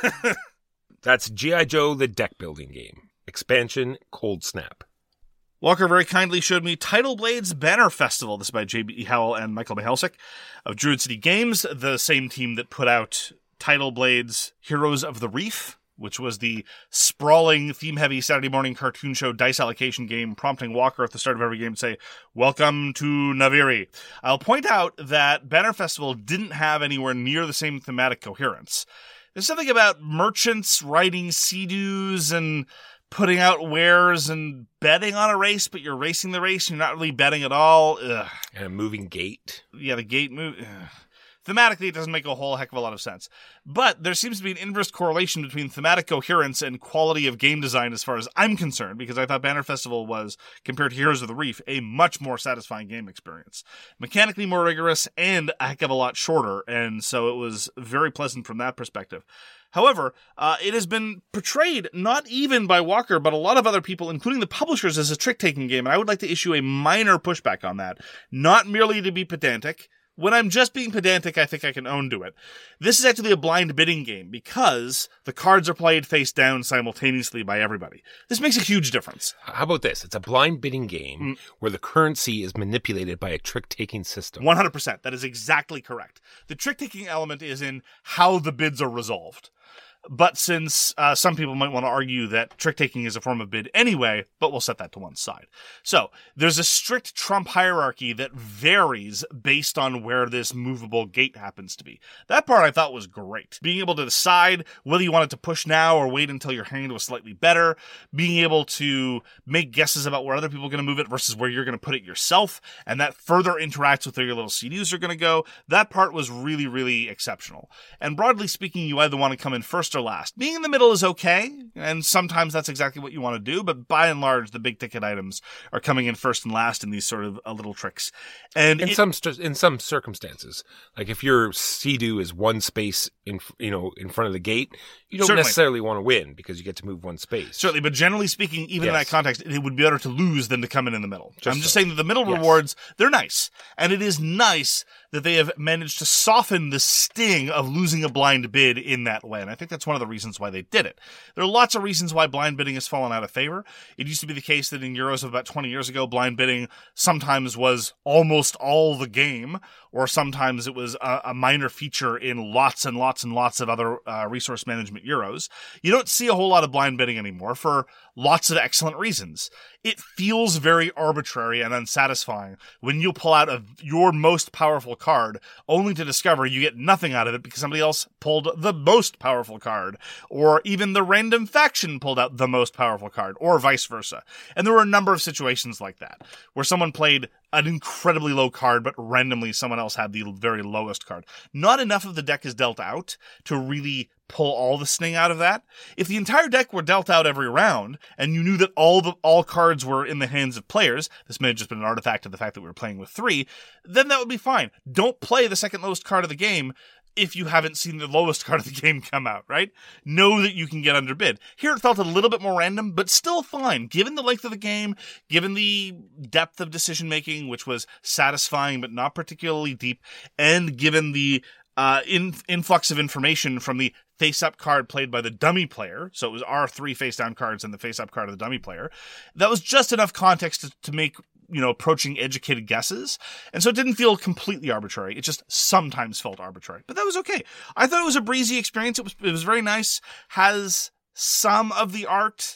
That's G.I. Joe the deck building game. Expansion Cold Snap. Walker very kindly showed me Tidal Blades Banner Festival. This is by J.B. Howell and Michael Mihalsik of Druid City Games, the same team that put out Tidal Blades Heroes of the Reef, which was the sprawling, theme-heavy Saturday morning cartoon show dice allocation game, prompting Walker at the start of every game to say, "Welcome to Naviri." I'll point out that Banner Festival didn't have anywhere near the same thematic coherence. There's something about merchants writing sea-doos and putting out wares and betting on a race, but you're racing the race, you're not really betting at all. Ugh. And a moving gate. Yeah, the gate move. Thematically, it doesn't make a whole heck of a lot of sense. But there seems to be an inverse correlation between thematic coherence and quality of game design as far as I'm concerned, because I thought Banner Festival was, compared to Heroes of the Reef, a much more satisfying game experience. Mechanically more rigorous and a heck of a lot shorter, and so it was very pleasant from that perspective. However, it has been portrayed, not even by Walker, but a lot of other people, including the publishers, as a trick-taking game, and I would like to issue a minor pushback on that. Not merely to be pedantic. When I'm just being pedantic, I think I can own to it. This is actually a blind bidding game because the cards are played face down simultaneously by everybody. This makes a huge difference. How about this? It's a blind bidding game where the currency is manipulated by a trick-taking system. 100%. That is exactly correct. The trick-taking element is in how the bids are resolved. But since some people might want to argue that trick-taking is a form of bid anyway, but we'll set that to one side. So, there's a strict trump hierarchy that varies based on where this movable gate happens to be. That part I thought was great. Being able to decide whether you wanted to push now or wait until your hand was slightly better. Being able to make guesses about where other people are going to move it versus where you're going to put it yourself. And that further interacts with where your little CDs are going to go. That part was really, really exceptional. And broadly speaking, you either want to come in first or last. Being in the middle is okay, and sometimes that's exactly what you want to do, but by and large, the big ticket items are coming in first and last in these sort of little tricks. And in some circumstances, like if your Sea-Doo is one space in front of the gate, you don't necessarily want to win because you get to move one space. Certainly, but generally speaking, even in that context, it would be better to lose than to come in the middle. I'm just saying that the middle rewards, they're nice. And it is nice that they have managed to soften the sting of losing a blind bid in that way. And I think that's one of the reasons why they did it. There are lots of reasons why blind bidding has fallen out of favor. It used to be the case that in Euros of about 20 years ago, blind bidding sometimes was almost all the game, or sometimes it was a minor feature in lots and lots and lots of other resource management Euros. You don't see a whole lot of blind bidding anymore for lots of excellent reasons. It feels very arbitrary and unsatisfying when you pull out your most powerful card only to discover you get nothing out of it because somebody else pulled the most powerful card, or even the random faction pulled out the most powerful card, or vice versa. And there were a number of situations like that where someone played an incredibly low card, but randomly someone else had the very lowest card. Not enough of the deck is dealt out to really pull all the sting out of that. If the entire deck were dealt out every round, and you knew that all cards were in the hands of players, this may have just been an artifact of the fact that we were playing with 3, then that would be fine. Don't play the second lowest card of the game if you haven't seen the lowest card of the game come out, right? Know that you can get underbid. Here it felt a little bit more random, but still fine. Given the length of the game, given the depth of decision making, which was satisfying but not particularly deep, and given the influx of information from the face-up card played by the dummy player, so it was our 3 face-down cards and the face-up card of the dummy player, that was just enough context to make approaching educated guesses. And so it didn't feel completely arbitrary. It just sometimes felt arbitrary. But that was okay. I thought it was a breezy experience. It was very nice. Has some of the art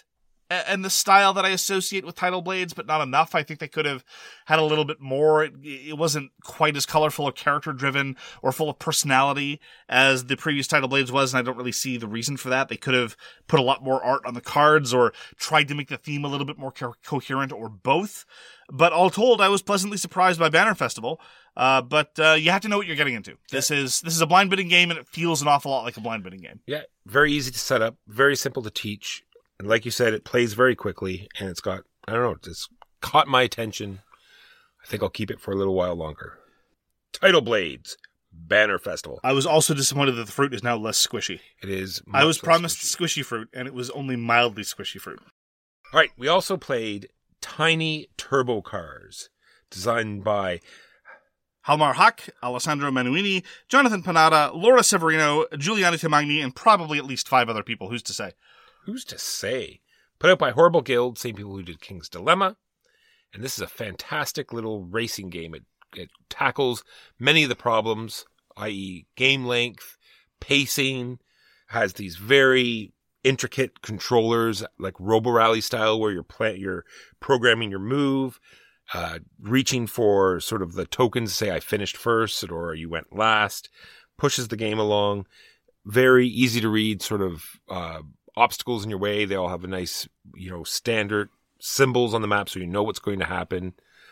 and the style that I associate with Tidal Blades, but not enough. I think they could have had a little bit more. It wasn't quite as colorful or character driven or full of personality as the previous Tidal Blades was, and I don't really see the reason for that. They could have put a lot more art on the cards or tried to make the theme a little bit more coherent, or both. But all told, I was pleasantly surprised by Banner Festival. But you have to know what you're getting into. This is a blind bidding game, and it feels an awful lot like a blind bidding game. Yeah, very easy to set up, very simple to teach. And like you said, it plays very quickly, and it's got, I don't know, it's caught my attention. I think I'll keep it for a little while longer. Tidal Blades, Banner Festival. I was also disappointed that the fruit is now less squishy. It is. I was much less promised squishy. squishy fruit, and it was only mildly squishy fruit. All right, we also played Tiny Turbo Cars, designed by Halmar Hack, Alessandro Manuini, Jonathan Panada, Laura Severino, Giuliano Timagni, and probably at least 5 other people. Who's to say? Who's to say? Put out by Horrible Guild, same people who did King's Dilemma. And this is a fantastic little racing game. It tackles many of the problems, i.e. game length, pacing, has these very intricate controllers like Robo Rally style where you're programming your move, reaching for sort of the tokens to say I finished first or you went last, pushes the game along. Very easy to read sort of obstacles in your way. They all have a nice, standard symbols on the map so you know what's going to happen.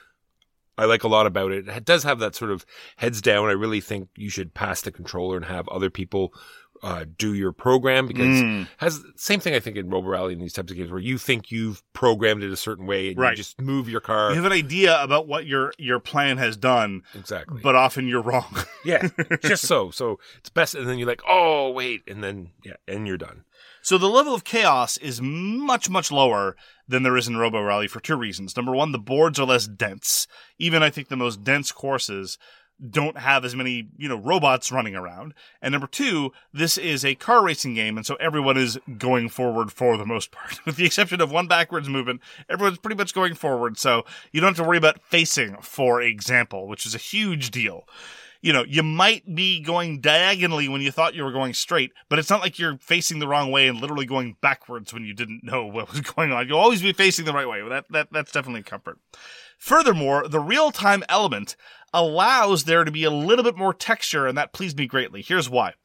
I like a lot about it. It does have that sort of heads down. I really think you should pass the controller and have other people do your program, because has same thing I think in Robo Rally and these types of games where you think you've programmed it a certain way and Right. you just move your car. You have an idea about what your plan has done, Exactly. but often you're wrong. Yeah, just so. So it's best, and then you're like, oh, wait, and then, and you're done. So the level of chaos is much, much lower than there is in Robo Rally for 2 reasons. Number one, the boards are less dense. Even I think the most dense courses don't have as many, robots running around. And number 2, this is a car racing game, and so everyone is going forward for the most part. With the exception of one backwards movement, everyone's pretty much going forward, so you don't have to worry about facing, for example, which is a huge deal. You might be going diagonally when you thought you were going straight, but it's not like you're facing the wrong way and literally going backwards when you didn't know what was going on. You'll always be facing the right way. That's definitely a comfort. Furthermore, the real-time element allows there to be a little bit more texture, and that pleased me greatly. Here's why.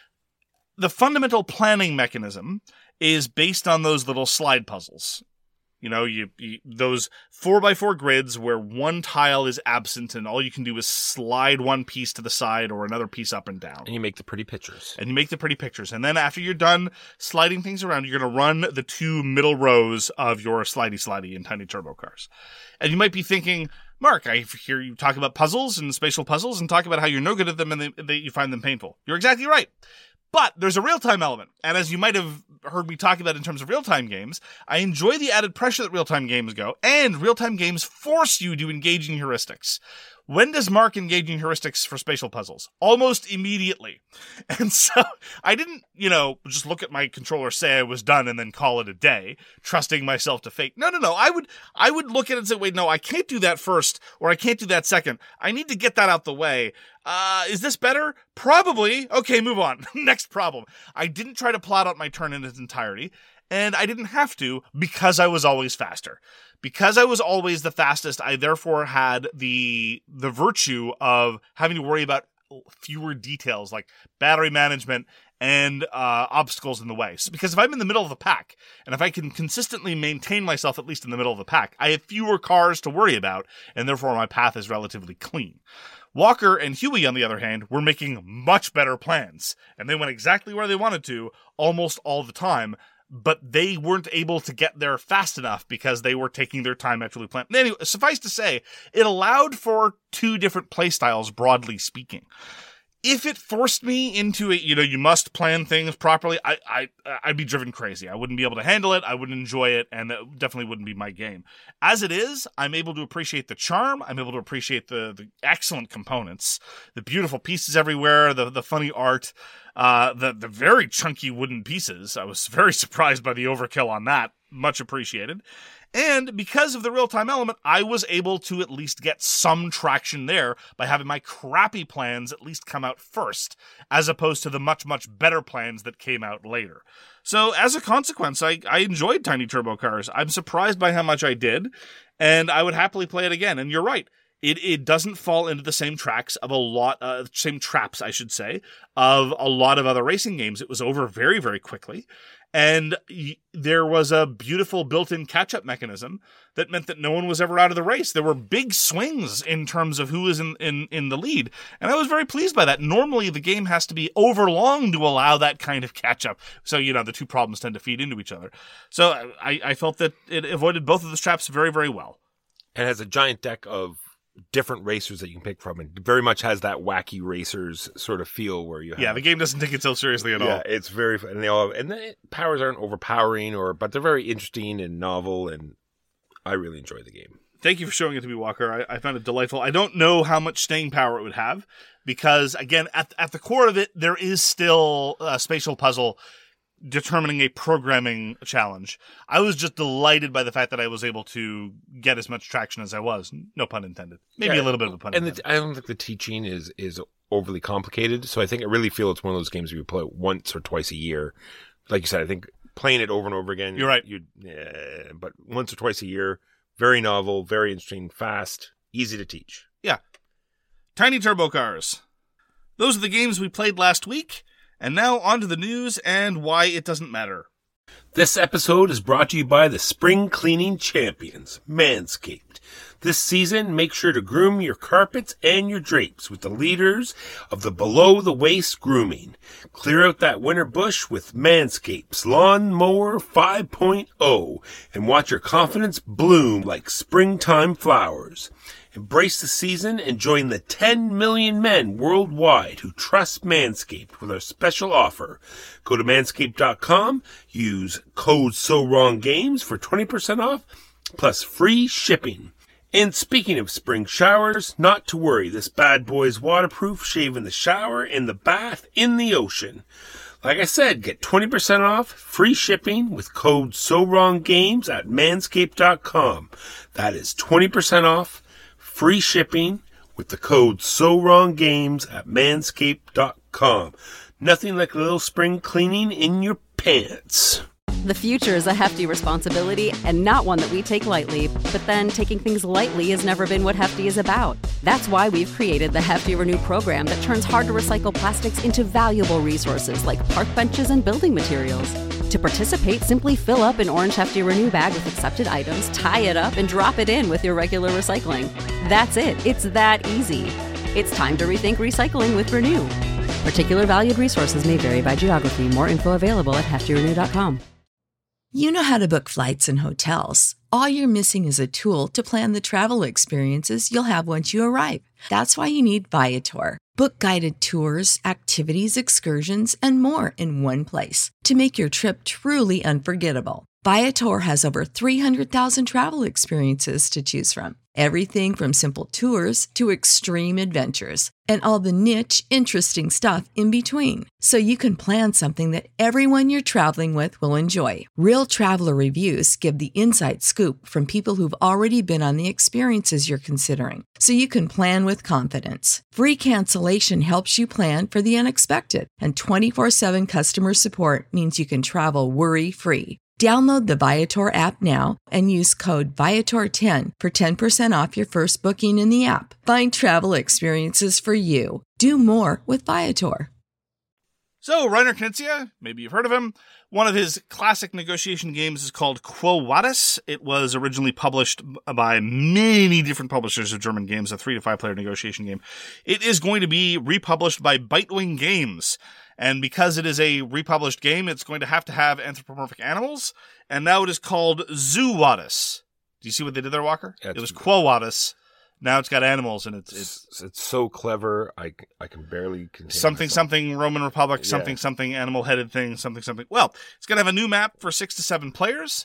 The fundamental planning mechanism is based on those little slide puzzles. Those 4x4 grids where one tile is absent and all you can do is slide one piece to the side or another piece up and down. And you make the pretty pictures. And then after you're done sliding things around, you're going to run the 2 middle rows of your slidey in Tiny Turbo Cars. And you might be thinking, Mark, I hear you talk about puzzles and spatial puzzles and talk about how you're no good at them and that you find them painful. You're exactly right. But there's a real-time element, and as you might have heard me talk about in terms of real-time games, I enjoy the added pressure that real-time games go, and real-time games force you to engage in heuristics. When does Mark engage in heuristics for spatial puzzles? Almost immediately. And so I didn't, just look at my controller, say I was done, and then call it a day, trusting myself to fake. No. I would look at it and say, wait, no, I can't do that first, or I can't do that second. I need to get that out the way. Is this better? Probably. Okay, move on. Next problem. I didn't try to plot out my turn in its entirety, and I didn't have to because I was always faster. Because I was always the fastest, I therefore had the virtue of having to worry about fewer details like battery management and obstacles in the way. So because if I'm in the middle of the pack, and if I can consistently maintain myself at least in the middle of the pack, I have fewer cars to worry about, and therefore my path is relatively clean. Walker and Huey, on the other hand, were making much better plans, and they went exactly where they wanted to almost all the time, but they weren't able to get there fast enough because they were taking their time actually planning. Anyway, suffice to say, it allowed for 2 different playstyles, broadly speaking. If it forced me into it, you must plan things properly, I'd be driven crazy. I wouldn't be able to handle it, I wouldn't enjoy it, and it definitely wouldn't be my game. As it is, I'm able to appreciate the charm, I'm able to appreciate the excellent components, the beautiful pieces everywhere, the funny art, the very chunky wooden pieces. I was very surprised by the overkill on that. Much appreciated. And because of the real-time element, I was able to at least get some traction there by having my crappy plans at least come out first, as opposed to the much, much better plans that came out later. So as a consequence, I enjoyed Tiny Turbo Cars. I'm surprised by how much I did, and I would happily play it again. And you're right. It doesn't fall into the same tracks of same traps, I should say, of a lot of other racing games. It was over very, very quickly. And there was a beautiful built-in catch-up mechanism that meant that no one was ever out of the race. There were big swings in terms of who was in the lead. And I was very pleased by that. Normally, the game has to be overlong to allow that kind of catch-up. So, the two problems tend to feed into each other. So I felt that it avoided both of those traps very, very well. And has a giant deck of different racers that you can pick from, and very much has that wacky racers sort of feel where you have... the game doesn't take itself seriously at all. Yeah, it's very fun. And the powers aren't overpowering, but they're very interesting and novel, and I really enjoy the game. Thank you for showing it to me, Walker. I found it delightful. I don't know how much staying power it would have, because, again, at the core of it, there is still a spatial puzzle determining a programming challenge. I was just delighted by the fact that I was able to get as much traction as I was. No pun intended. Maybe a little bit of a pun intended. I don't think the teaching is overly complicated, so I think I really feel it's one of those games where you play it once or twice a year. Like you said, I think playing it over and over again... You're right. But once or twice a year, very novel, very interesting, fast, easy to teach. Yeah. Tiny Turbo Cars. Those are the games we played last week. And now on to the news and why it doesn't matter. This episode is brought to you by the spring cleaning champions, Manscaped. This season, make sure to groom your carpets and your drapes with the leaders of the below-the-waist grooming. Clear out that winter bush with Manscaped's Lawn Mower 5.0 and watch your confidence bloom like springtime flowers. Embrace the season and join the 10 million men worldwide who trust Manscaped with our special offer. Go to manscaped.com, use code SOWRONGGAMES for 20% off, plus free shipping. And speaking of spring showers, not to worry, this bad boy is waterproof, shave in the shower, in the bath, in the ocean. Like I said, get 20% off, free shipping with code SOWRONGGAMES at manscaped.com. That is 20% off. Free shipping with the code SOWRONGGAMES at manscaped.com. Nothing like a little spring cleaning in your pants. The future is a hefty responsibility and not one that we take lightly. But then taking things lightly has never been what Hefty is about. That's why we've created the Hefty Renew program that turns hard-to-recycle plastics into valuable resources like park benches and building materials. To participate, simply fill up an orange Hefty Renew bag with accepted items, tie it up, and drop it in with your regular recycling. That's it. It's that easy. It's time to rethink recycling with Renew. Particular valued resources may vary by geography. More info available at heftyrenew.com. You know how to book flights and hotels. All you're missing is a tool to plan the travel experiences you'll have once you arrive. That's why you need Viator. Book guided tours, activities, excursions, and more in one place to make your trip truly unforgettable. Viator has over 300,000 travel experiences to choose from. Everything from simple tours to extreme adventures and all the niche, interesting stuff in between. So you can plan something that everyone you're traveling with will enjoy. Real traveler reviews give the inside scoop from people who've already been on the experiences you're considering. So you can plan with confidence. Free cancellation helps you plan for the unexpected. And 24/7 customer support means you can travel worry-free. Download the Viator app now and use code Viator10 for 10% off your first booking in the app. Find travel experiences for you. Do more with Viator. So, Reiner Knizia, maybe you've heard of him. One of his classic negotiation games is called Quo Vadis. It was originally published by many different publishers of German games, a 3 to 5 player negotiation game. It is going to be republished by Bitewing Games. And because it is a republished game, it's going to have anthropomorphic animals. And now it is called Zoo Vadis. Do you see what they did there, Walker? Yeah, it was Quo Vadis. Now it's got animals, and it's so clever. I can barely contain something myself. Something Roman Republic, Yeah. something animal headed thing, something. Well, it's gonna have a new map for 6 to 7 players,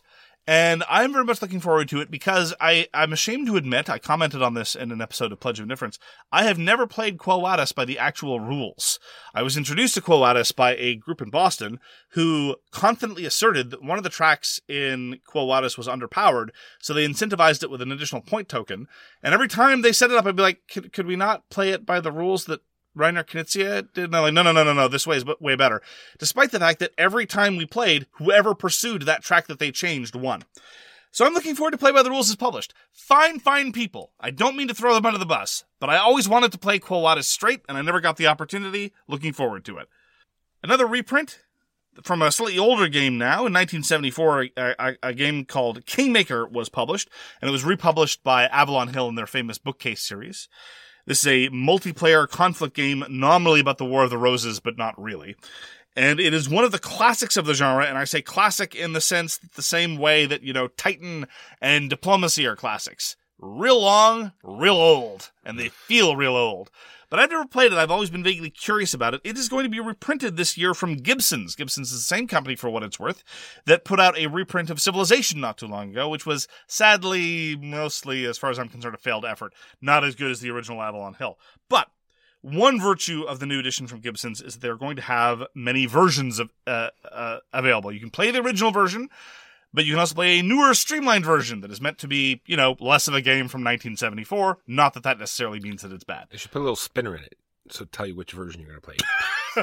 And I'm very much looking forward to it because I'm ashamed to admit, I commented on this in an episode of Pledge of Indifference, I have never played Quo Vadis by the actual rules. I was introduced to Quo Vadis by a group in Boston who confidently asserted that one of the tracks in Quo Vadis was underpowered, so they incentivized it with an additional point token. And every time they set it up, I'd be like, could we not play it by the rules that Reiner Knizia did? And I'm like, no, this way is way better. Despite the fact that every time we played, whoever pursued that track that they changed won. So I'm looking forward to Play by the Rules as published. Fine people. I don't mean to throw them under the bus, but I always wanted to play Quo Vadis straight, and I never got the opportunity. Looking forward to it. Another reprint from a slightly older game now. In 1974, a game called Kingmaker was published, and it was republished by Avalon Hill in their famous Bookcase series. This is a multiplayer conflict game, nominally about the War of the Roses, but not really. And it is one of the classics of the genre, and I say classic in the sense that the same way that, Titan and Diplomacy are classics. Real long, real old, and they feel real old. But I've never played it. I've always been vaguely curious about it. It is going to be reprinted this year from Gibson's. Gibson's is the same company, for what it's worth, that put out a reprint of Civilization not too long ago, which was sadly, mostly, as far as I'm concerned, a failed effort. Not as good as the original Avalon Hill. But one virtue of the new edition from Gibson's is that they're going to have many versions of available. You can play the original version, but you can also play a newer, streamlined version that is meant to be, less of a game from 1974. Not that that necessarily means that it's bad. They should put a little spinner in it, so tell you which version you're going to play.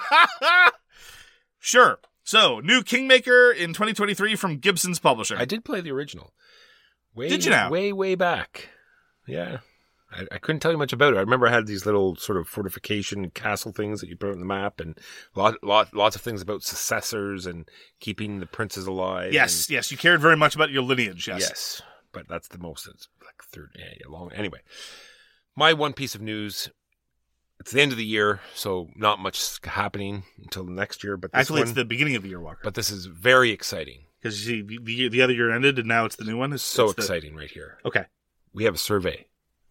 Sure. So, new Kingmaker in 2023 from Gibson's Publishing. I did play the original. Did you now? Way back. Yeah. I couldn't tell you much about it. I remember I had these little sort of fortification castle things that you put on the map, and lots of things about successors and keeping the princes alive. Yes. You cared very much about your lineage, yes. Yes, but that's the most. It's like long. Anyway, my one piece of news. It's the end of the year, so not much happening until next year. But actually, it's the beginning of the year, Walker. But this is very exciting. Because you see, the other year ended, and now it's the new one. It's exciting right here. Okay. We have a survey.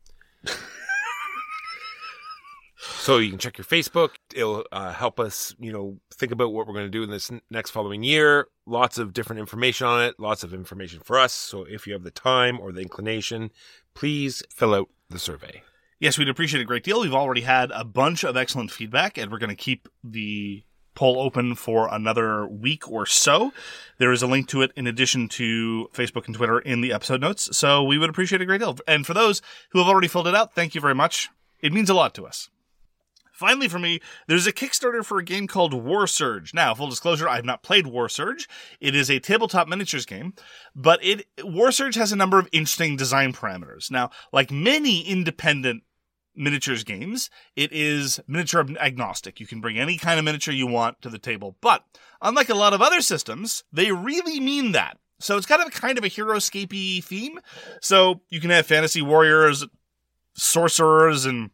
So you can check your Facebook. It'll help us, think about what we're going to do in this next following year. Lots of different information on it. Lots of information for us. So if you have the time or the inclination, please fill out the survey. Yes, we'd appreciate it a great deal. We've already had a bunch of excellent feedback, and we're going to keep the poll open for another week or so. There is a link to it in addition to Facebook and Twitter in the episode notes. So we would appreciate it a great deal. And for those who have already filled it out, thank you very much. It means a lot to us. Finally, for me, there's a Kickstarter for a game called War Surge. Now, full disclosure, I have not played War Surge. It is a tabletop miniatures game, but War Surge has a number of interesting design parameters. Now, like many independent miniatures games, it is miniature agnostic. You can bring any kind of miniature you want to the table, but unlike a lot of other systems, they really mean that. So it's kind of a hero-scapey theme. So you can have fantasy warriors, sorcerers, and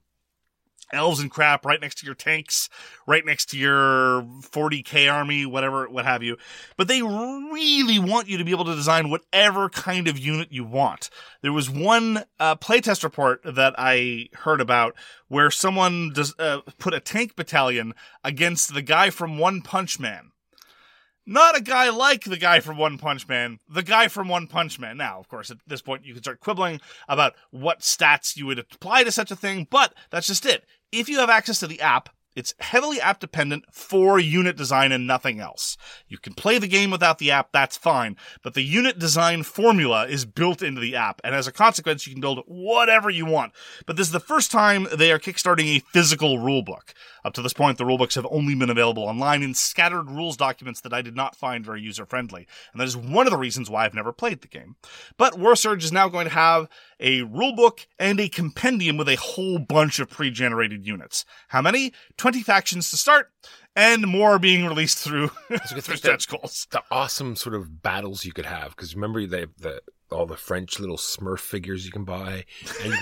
elves and crap right next to your tanks, right next to your 40k army, whatever, what have you. But they really want you to be able to design whatever kind of unit you want. There was one playtest report that I heard about where someone put a tank battalion against the guy from One Punch Man. Not a guy like the guy from One Punch Man, the guy from One Punch Man. Now, of course, at this point, you can start quibbling about what stats you would apply to such a thing, but that's just it. If you have access to the app, it's heavily app dependent for unit design and nothing else. You can play the game without the app, that's fine, but the unit design formula is built into the app, and as a consequence, you can build whatever you want. But this is the first time they are kickstarting a physical rulebook. Up to this point, the rulebooks have only been available online in scattered rules documents that I did not find very user-friendly, and that is one of the reasons why I've never played the game. But War Surge is now going to have a rulebook and a compendium with a whole bunch of pre-generated units. How many? 20 factions to start, and more being released through stretch goals. The awesome sort of battles you could have, because remember all the French little Smurf figures you can buy, and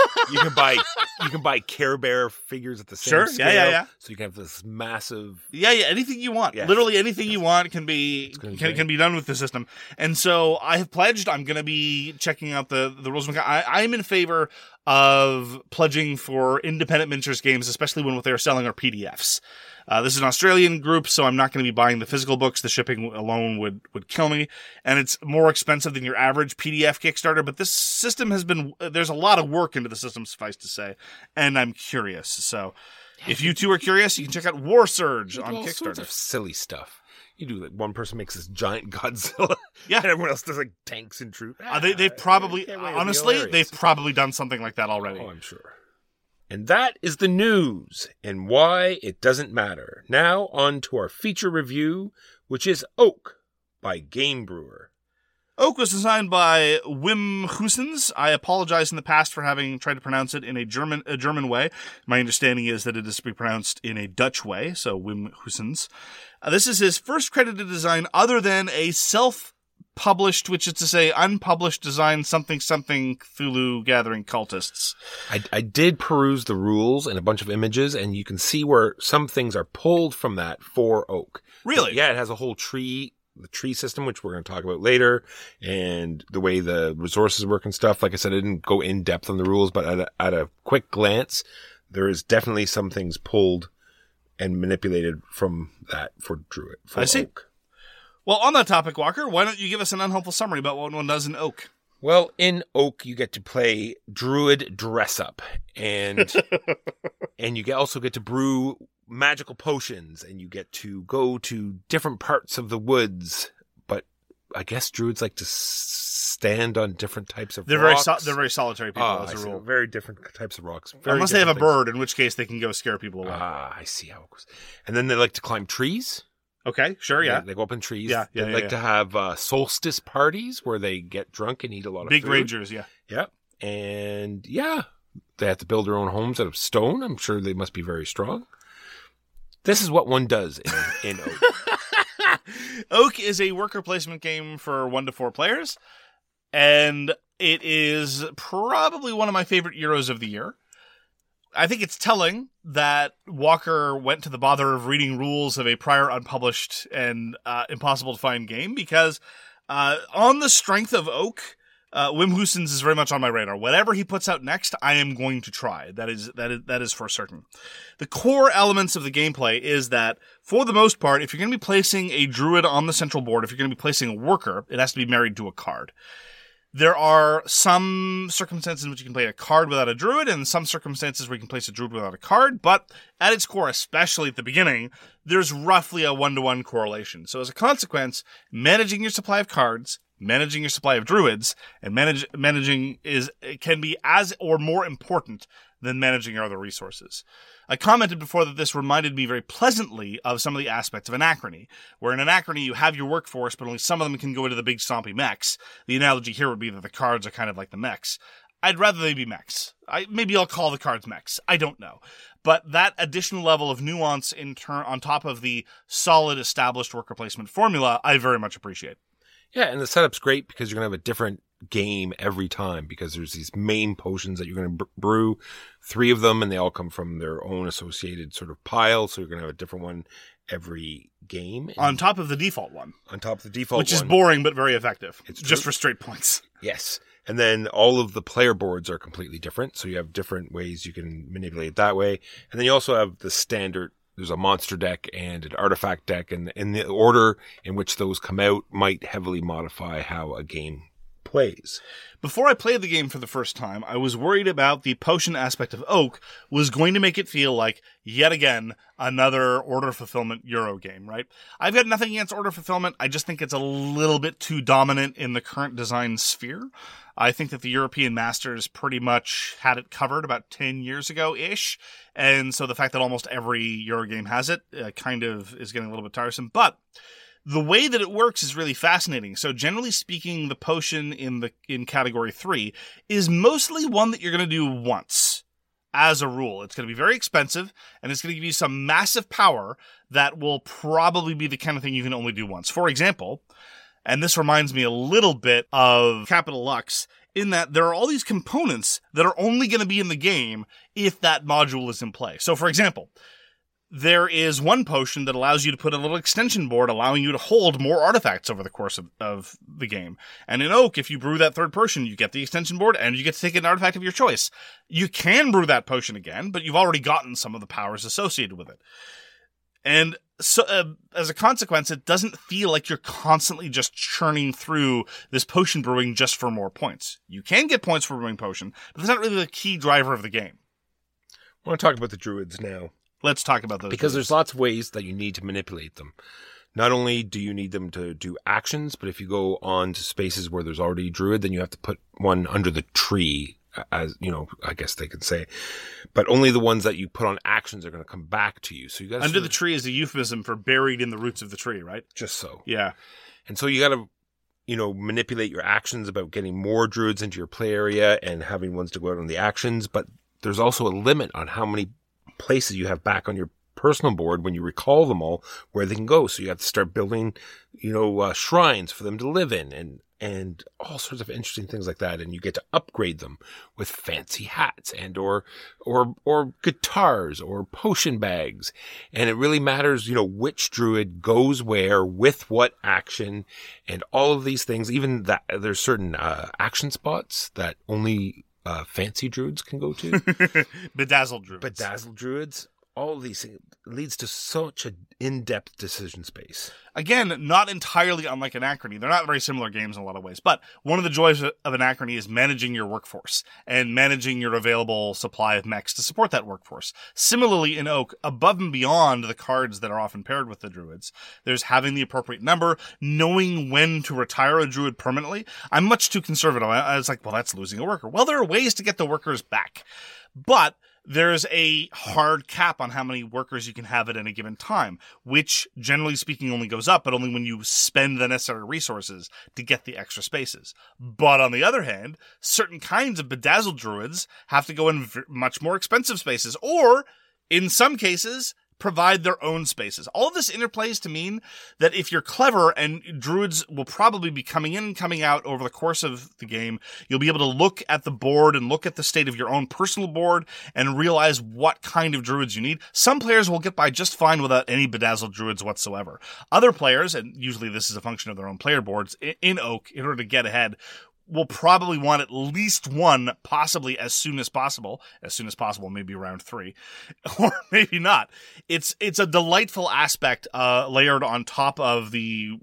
you can buy Care Bear figures at the same scale. Yeah. So you can have this massive. Yeah. Anything you want. Yeah. Literally anything you want can be done with the system. And so I have pledged. I'm going to be checking out the rules. I'm in favor of pledging for independent miniatures games, especially when what they're selling are PDFs. This is an Australian group, so I'm not going to be buying the physical books. The shipping alone would kill me. And it's more expensive than your average PDF Kickstarter, but this system there's a lot of work into the system, suffice to say, and I'm curious. So if you two are curious, you can check out War Surge on all sorts Kickstarter. of silly stuff. You do, like, one person makes this giant Godzilla. Yeah. And everyone else does, like, tanks and troops. They've probably, can't wait, it'll be honestly, hilarious. they've probably done something like that already. Oh, I'm sure. And that is the news and why it doesn't matter. Now on to our feature review, which is Oak by Game Brewer. Oak was designed by Wim Huysens. I apologize in the past for having tried to pronounce it in a German way. My understanding is that it is to be pronounced in a Dutch way, so Wim Huysens. This is his first credited design other than a self-published, which is to say unpublished design, something Cthulhu Gathering Cultists. I did peruse the rules and a bunch of images, and you can see where some things are pulled from that for Oak. Really? Yeah, it has a whole the tree system, which we're going to talk about later, and the way the resources work and stuff. Like I said, I didn't go in depth on the rules, but at a quick glance, there is definitely some things pulled and manipulated from that for Druid. For I see. Oak. Well, on that topic, Walker, why don't you give us an unhelpful summary about what one does in Oak? Well, in Oak, you get to play Druid dress up, and and you also get to brew magical potions, and you get to go to different parts of the woods. But I guess Druids like to stand on different types of rocks. They're very solitary people, as a rule. Very different types of rocks. Unless they have a bird, in which case they can go scare people away. I see how it goes. And then they like to climb trees. Okay, sure, yeah. They go up in trees. Yeah, They like to have solstice parties where they get drunk and eat a lot of Big food. rangers, yeah. Yep. And yeah, they have to build their own homes out of stone. I'm sure they must be very strong. This is what one does in Oak. Oak is a worker placement game for 1 to 4 players, and it is probably one of my favorite Euros of the year. I think it's telling that Walker went to the bother of reading rules of a prior unpublished and impossible to find game, because on the strength of Oak, Wim Huysens is very much on my radar. Whatever he puts out next, I am going to try. That is for certain. The core elements of the gameplay is that, for the most part, if you're going to be placing a druid on the central board, if you're going to be placing a worker, it has to be married to a card. There are some circumstances in which you can play a card without a druid, and some circumstances where you can place a druid without a card, but at its core, especially at the beginning, there's roughly a 1-to-1 correlation. So as a consequence, managing your supply of cards, managing your supply of druids, and managing can be as or more important than managing your other resources. I commented before that this reminded me very pleasantly of some of the aspects of Anachrony, where in Anachrony you have your workforce, but only some of them can go into the big stompy mechs. The analogy here would be that the cards are kind of like the mechs. I'd rather they be mechs. Maybe I'll call the cards mechs. I don't know. But that additional level of nuance on top of the solid established worker placement formula, I very much appreciate. Yeah, and the setup's great because you're going to have a different game every time, because there's these main potions that you're going to brew, 3 of them, and they all come from their own associated sort of pile, so you're going to have a different one every game. And On top of the default one. on top of the default Which is one. boring but very effective. It's just true. for straight points. Yes. And then all of the player boards are completely different, so you have different ways you can manipulate it that way. And then you also have the standard, there's a monster deck and an artifact deck, and the order in which those come out might heavily modify how a game plays. Before I played the game for the first time, I was worried about the potion aspect of Oak was going to make it feel like, yet again, another order fulfillment Euro game, right? I've got nothing against order fulfillment. I just think it's a little bit too dominant in the current design sphere. I think that the European Masters pretty much had it covered about 10 years ago-ish. And so the fact that almost every Euro game has it kind of is getting a little bit tiresome. But the way that it works is really fascinating. So generally speaking, the potion in category 3 is mostly one that you're going to do once. As a rule, it's going to be very expensive, and it's going to give you some massive power that will probably be the kind of thing you can only do once. For example, and this reminds me a little bit of Capital Lux, in that there are all these components that are only going to be in the game if that module is in play. So for example, there is one potion that allows you to put a little extension board allowing you to hold more artifacts over the course of the game. And in Oak, if you brew that third potion, you get the extension board and you get to take an artifact of your choice. You can brew that potion again, but you've already gotten some of the powers associated with it. And so, as a consequence, it doesn't feel like you're constantly just churning through this potion brewing just for more points. You can get points for brewing potion, but that's not really the key driver of the game. I want to talk about the druids now. Let's talk about those. Because druids. there's lots of ways that you need to manipulate them. Not only do you need them to do actions, but if you go on to spaces where there's already druid, then you have to put one under the tree, as you know, I guess they could say. But only the ones that you put on actions are going to come back to you. So you got under the tree is a euphemism for buried in the roots of the tree, right? Just so. Yeah. And so you got to, manipulate your actions about getting more druids into your play area and having ones to go out on the actions. But there's also a limit on how many places you have back on your personal board when you recall them all, where they can go. So you have to start building, shrines for them to live in and all sorts of interesting things like that. And you get to upgrade them with fancy hats and or guitars or potion bags. And it really matters, which druid goes where with what action and all of these things. Even that there's certain action spots that only fancy druids can go to. Bedazzled druids. Bedazzled druids. All of these things leads to such an in-depth decision space. Again, not entirely unlike Anachrony. They're not very similar games in a lot of ways, but one of the joys of Anachrony is managing your workforce and managing your available supply of mechs to support that workforce. Similarly, in Oak, above and beyond the cards that are often paired with the druids, there's having the appropriate number, knowing when to retire a druid permanently. I'm much too conservative. I was like, well, that's losing a worker. Well, there are ways to get the workers back, but there's a hard cap on how many workers you can have at any given time, which, generally speaking, only goes up, but only when you spend the necessary resources to get the extra spaces. But on the other hand, certain kinds of bedazzled druids have to go in much more expensive spaces, or, in some cases, provide their own spaces. All of this interplays to mean that if you're clever, and druids will probably be coming in and coming out over the course of the game, you'll be able to look at the board and look at the state of your own personal board and realize what kind of druids you need. Some players will get by just fine without any bedazzled druids whatsoever. Other players, and usually this is a function of their own player boards, in Oak, in order to get ahead, will probably want at least one, possibly as soon as possible. As soon as possible, maybe round 3, or maybe not. It's a delightful aspect layered on top of the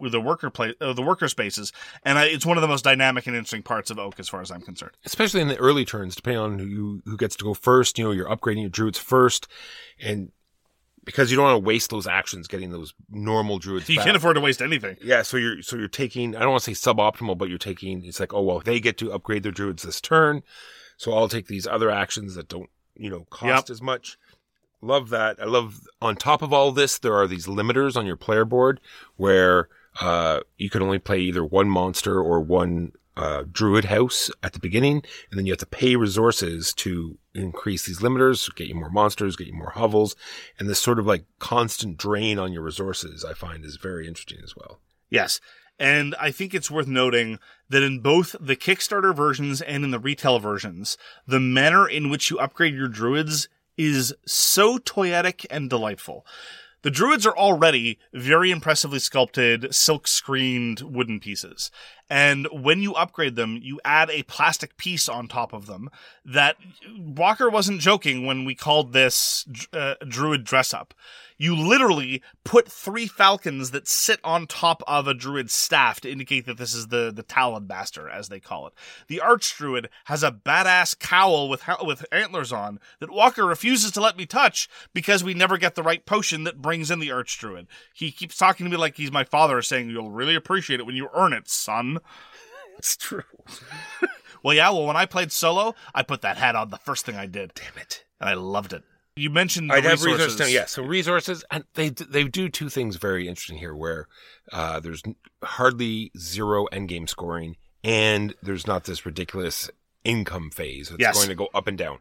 worker spaces, and it's one of the most dynamic and interesting parts of Oak, as far as I'm concerned. Especially in the early turns, depending on who gets to go first. You're upgrading your druids first, and because you don't want to waste those actions getting those normal druids You back. can't afford to waste anything. Yeah, so you're taking, I don't want to say suboptimal, but you're taking, it's like, oh, well, they get to upgrade their druids this turn, so I'll take these other actions that don't, cost as much. Love that. I love, on top of all this, there are these limiters on your player board where you can only play either one monster or one druid house at the beginning, and then you have to pay resources to increase these limiters, get you more monsters, get you more hovels, and this sort of like constant drain on your resources I find is very interesting as well. Yes. And I think it's worth noting that in both the Kickstarter versions and in the retail versions, the manner in which you upgrade your druids is so toyetic and delightful. The druids are already very impressively sculpted, silk-screened wooden pieces. And when you upgrade them, you add a plastic piece on top of them that Walker wasn't joking when we called this druid dress-up. You literally put 3 falcons that sit on top of a druid's staff to indicate that this is the Talon Master, as they call it. The Archdruid has a badass cowl with antlers on that Walker refuses to let me touch because we never get the right potion that brings in the Archdruid. He keeps talking to me like he's my father, saying, "You'll really appreciate it when you earn it, son." It's true. Well, when I played solo, I put that hat on the first thing I did. Damn it. And I loved it. You mentioned the I'd have resources. resources. Yeah, so resources, and they do 2 things very interesting here, where there's hardly 0 endgame scoring, and there's not this ridiculous income phase. It's going to go up and down.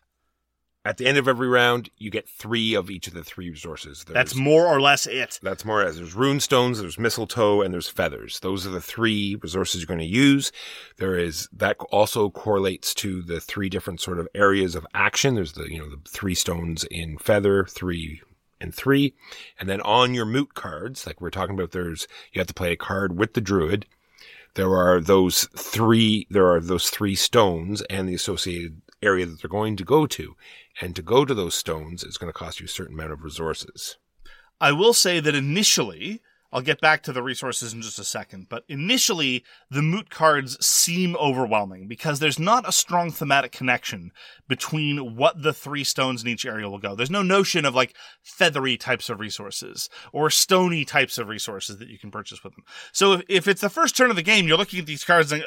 At the end of every round, you get 3 of each of the 3 resources. That's more or less it. That's more as there's rune stones, there's mistletoe, and there's feathers. Those are the 3 resources you're going to use. That also correlates to the 3 different sort of areas of action. There's the 3 stones in feather, 3 and 3. And then on your moot cards, like we're talking about, you have to play a card with the druid. There are those three stones and the associated area that they're going to go to. And to go to those stones is going to cost you a certain amount of resources. I will say that initially, I'll get back to the resources in just a second, but initially, the moot cards seem overwhelming because there's not a strong thematic connection between what the 3 stones in each area will go. There's no notion of like feathery types of resources or stony types of resources that you can purchase with them. So if it's the first turn of the game, you're looking at these cards and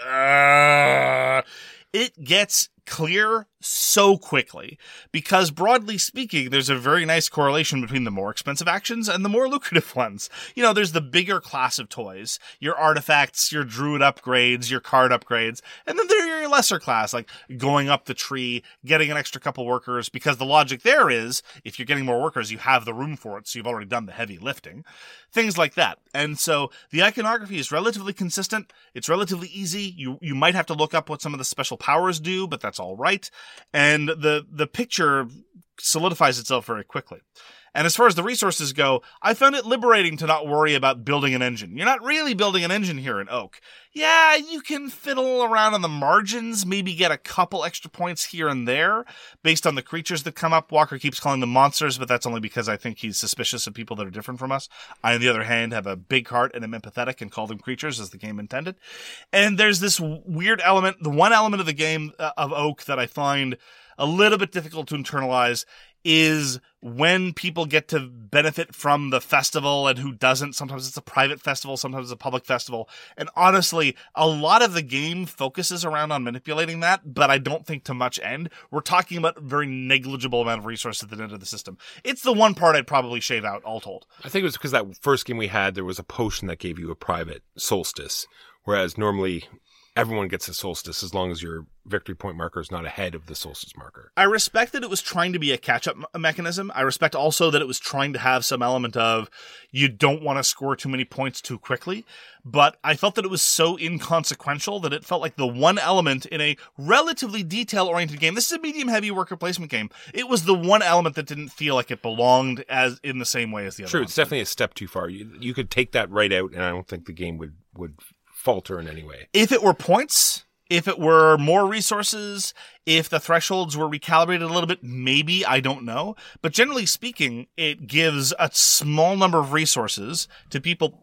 it gets clear so quickly because, broadly speaking, there's a very nice correlation between the more expensive actions and the more lucrative ones. You know, there's the bigger class of toys, your artifacts, your druid upgrades, your card upgrades, and then there are your lesser class, like going up the tree, getting an extra couple workers, because the logic there is, if you're getting more workers, you have the room for it, so you've already done the heavy lifting. Things like that. And so the iconography is relatively consistent. It's relatively easy. You might have to look up what some of the special powers do, but that's all right. And the picture solidifies itself very quickly. And as far as the resources go, I found it liberating to not worry about building an engine. You're not really building an engine here in Oak. Yeah, you can fiddle around on the margins, maybe get a couple extra points here and there based on the creatures that come up. Walker keeps calling them monsters, but that's only because I think he's suspicious of people that are different from us. I, on the other hand, have a big heart and am empathetic and call them creatures as the game intended. And there's this weird element, the one element of the game of Oak that I find a little bit difficult to internalize is when people get to benefit from the festival and who doesn't. Sometimes it's a private festival, sometimes it's a public festival. And honestly, a lot of the game focuses around on manipulating that, but I don't think to much end. We're talking about a very negligible amount of resources at the end of the system. It's the one part I'd probably shave out, all told. I think it was because that first game we had, there was a potion that gave you a private solstice, whereas normally everyone gets a solstice as long as your victory point marker is not ahead of the solstice marker. I respect that it was trying to be a catch-up mechanism. I respect also that it was trying to have some element of you don't want to score too many points too quickly. But I felt that it was so inconsequential that it felt like the one element in a relatively detail-oriented game. This is a medium-heavy worker placement game. It was the one element that didn't feel like it belonged as in the same way as the other. True, it's definitely a step too far. You could take that right out, and I don't think the game would falter in any way. If it were points, if it were more resources, if the thresholds were recalibrated a little bit, maybe, I don't know. But generally speaking, it gives a small number of resources to people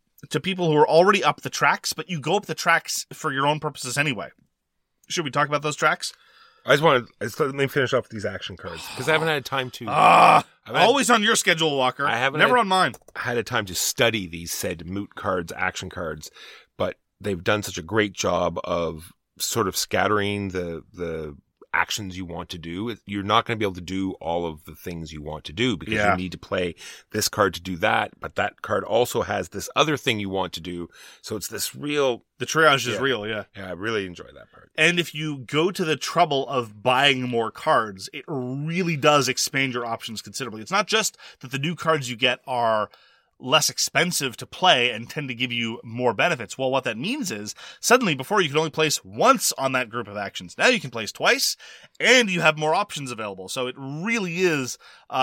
who are already up the tracks, but you go up the tracks for your own purposes anyway. Should we talk about those tracks? Let me finish off with these action cards because I haven't had time to. Always on your schedule, Walker. I haven't never on mine. Had a time to study these said moot cards, action cards, but they've done such a great job of sort of scattering the actions you want to do. You're not going to be able to do all of the things you want to do because you need to play this card to do that, but that card also has this other thing you want to do. So it's this real... The triage is real, yeah. Yeah, I really enjoy that part. And if you go to the trouble of buying more cards, it really does expand your options considerably. It's not just that the new cards you get are less expensive to play and tend to give you more benefits. Well, what that means is suddenly before you could only place once on that group of actions. Now you can place twice and you have more options available. So it really is,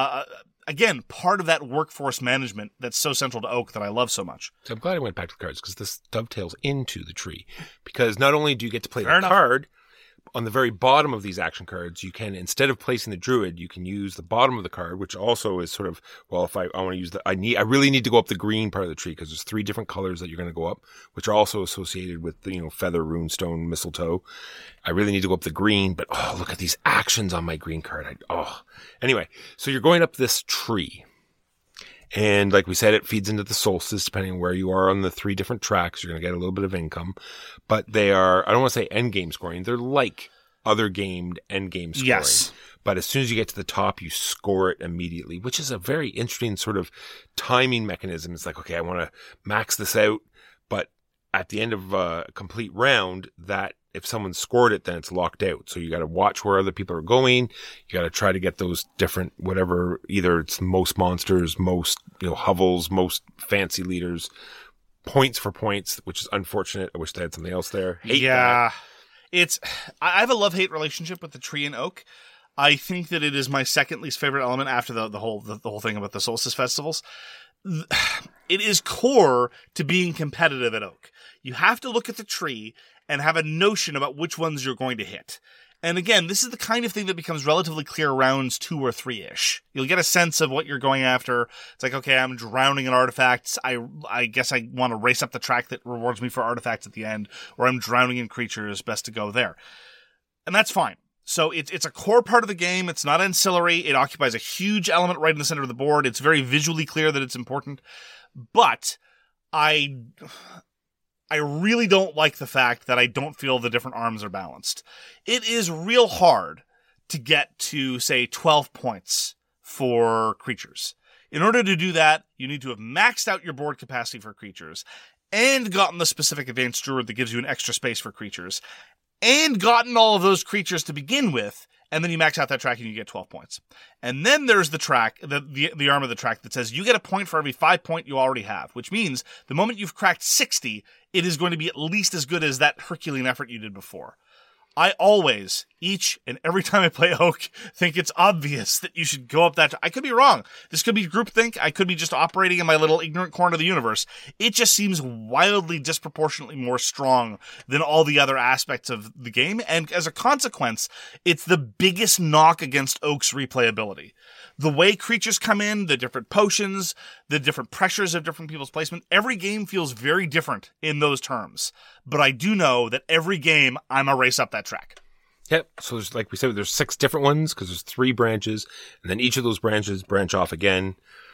again, part of that workforce management that's so central to Oak that I love so much. So I'm glad I went back to the cards because this dovetails into the tree because not only do you get to play Fair the card, on the very bottom of these action cards, you can, instead of placing the druid, you can use the bottom of the card, which also is sort of, well, if I want to use I really need to go up the green part of the tree because there's 3 different colors that you're going to go up, which are also associated with the, feather, runestone, mistletoe. I really need to go up the green, but look at these actions on my green card. Anyway, so you're going up this tree. And like we said, it feeds into the solstice, depending on where you are on the 3 different tracks. You're going to get a little bit of income. But they are, I don't want to say end game scoring. They're like other gamed end game scoring. Yes. But as soon as you get to the top, you score it immediately, which is a very interesting sort of timing mechanism. It's like, okay, I want to max this out. But at the end of a complete round, that if someone scored it, then it's locked out. So you got to watch where other people are going. You got to try to get those different, whatever, either it's most monsters, most, hovels, most fancy leaders, points for points, which is unfortunate. I wish they had something else there. Hate that. I have a love-hate relationship with the tree and Oak. I think that it is my second least favorite element after the whole thing about the solstice festivals. It is core to being competitive at Oak. You have to look at the tree and have a notion about which ones you're going to hit. And again, this is the kind of thing that becomes relatively clear rounds 2 or 3-ish. You'll get a sense of what you're going after. It's like, okay, I'm drowning in artifacts. I guess I want to race up the track that rewards me for artifacts at the end, or I'm drowning in creatures, best to go there. And that's fine. So it's a core part of the game. It's not ancillary. It occupies a huge element right in the center of the board. It's very visually clear that it's important. But I really don't like the fact that I don't feel the different arms are balanced. It is real hard to get to, say, 12 points for creatures. In order to do that, you need to have maxed out your board capacity for creatures, and gotten the specific advanced druid that gives you an extra space for creatures, and gotten all of those creatures to begin with, and then you max out that track and you get 12 points. And then there's the track, the arm of the track that says you get a point for every 5 point you already have, which means the moment you've cracked 60, it is going to be at least as good as that Herculean effort you did before. I always, each and every time I play Oak, think it's obvious that you should go up that. I could be wrong. This could be groupthink. I could be just operating in my little ignorant corner of the universe. It just seems wildly disproportionately more strong than all the other aspects of the game. And as a consequence, it's the biggest knock against Oak's replayability. The way creatures come in, the different potions, the different pressures of different people's placement, every game feels very different in those terms. But I do know that every game, I'm a race up that track. Yep. So there's, like we said, there's 6 different ones because there's 3 branches, and then each of those branches branch off again.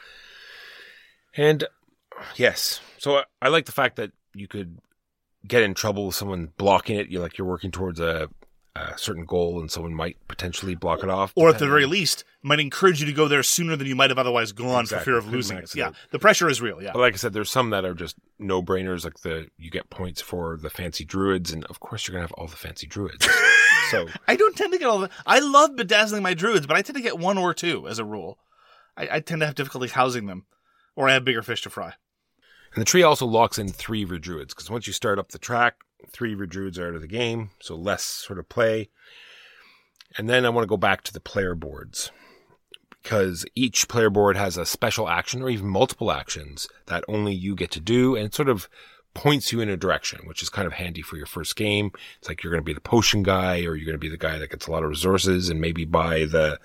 And yes, so I like the fact that you could get in trouble with someone blocking it. You're working towards a certain goal, and someone might potentially block it off. Or at the very least, might encourage you to go there sooner than you might have otherwise gone for fear of losing it. Yeah, the pressure is real, yeah. But like I said, there's some that are just no-brainers, like you get points for the fancy druids, and of course you're going to have all the fancy druids. So I don't tend to get all the... I love bedazzling my druids, but I tend to get 1 or 2 as a rule. I tend to have difficulty housing them, or I have bigger fish to fry. And the tree also locks in 3 of your druids, because once you start up the track, 3 of your druids are out of the game, so less sort of play. And then I want to go back to the player boards, because each player board has a special action or even multiple actions that only you get to do, and it sort of points you in a direction, which is kind of handy for your first game. It's like you're going to be the potion guy, or you're going to be the guy that gets a lot of resources and maybe buy the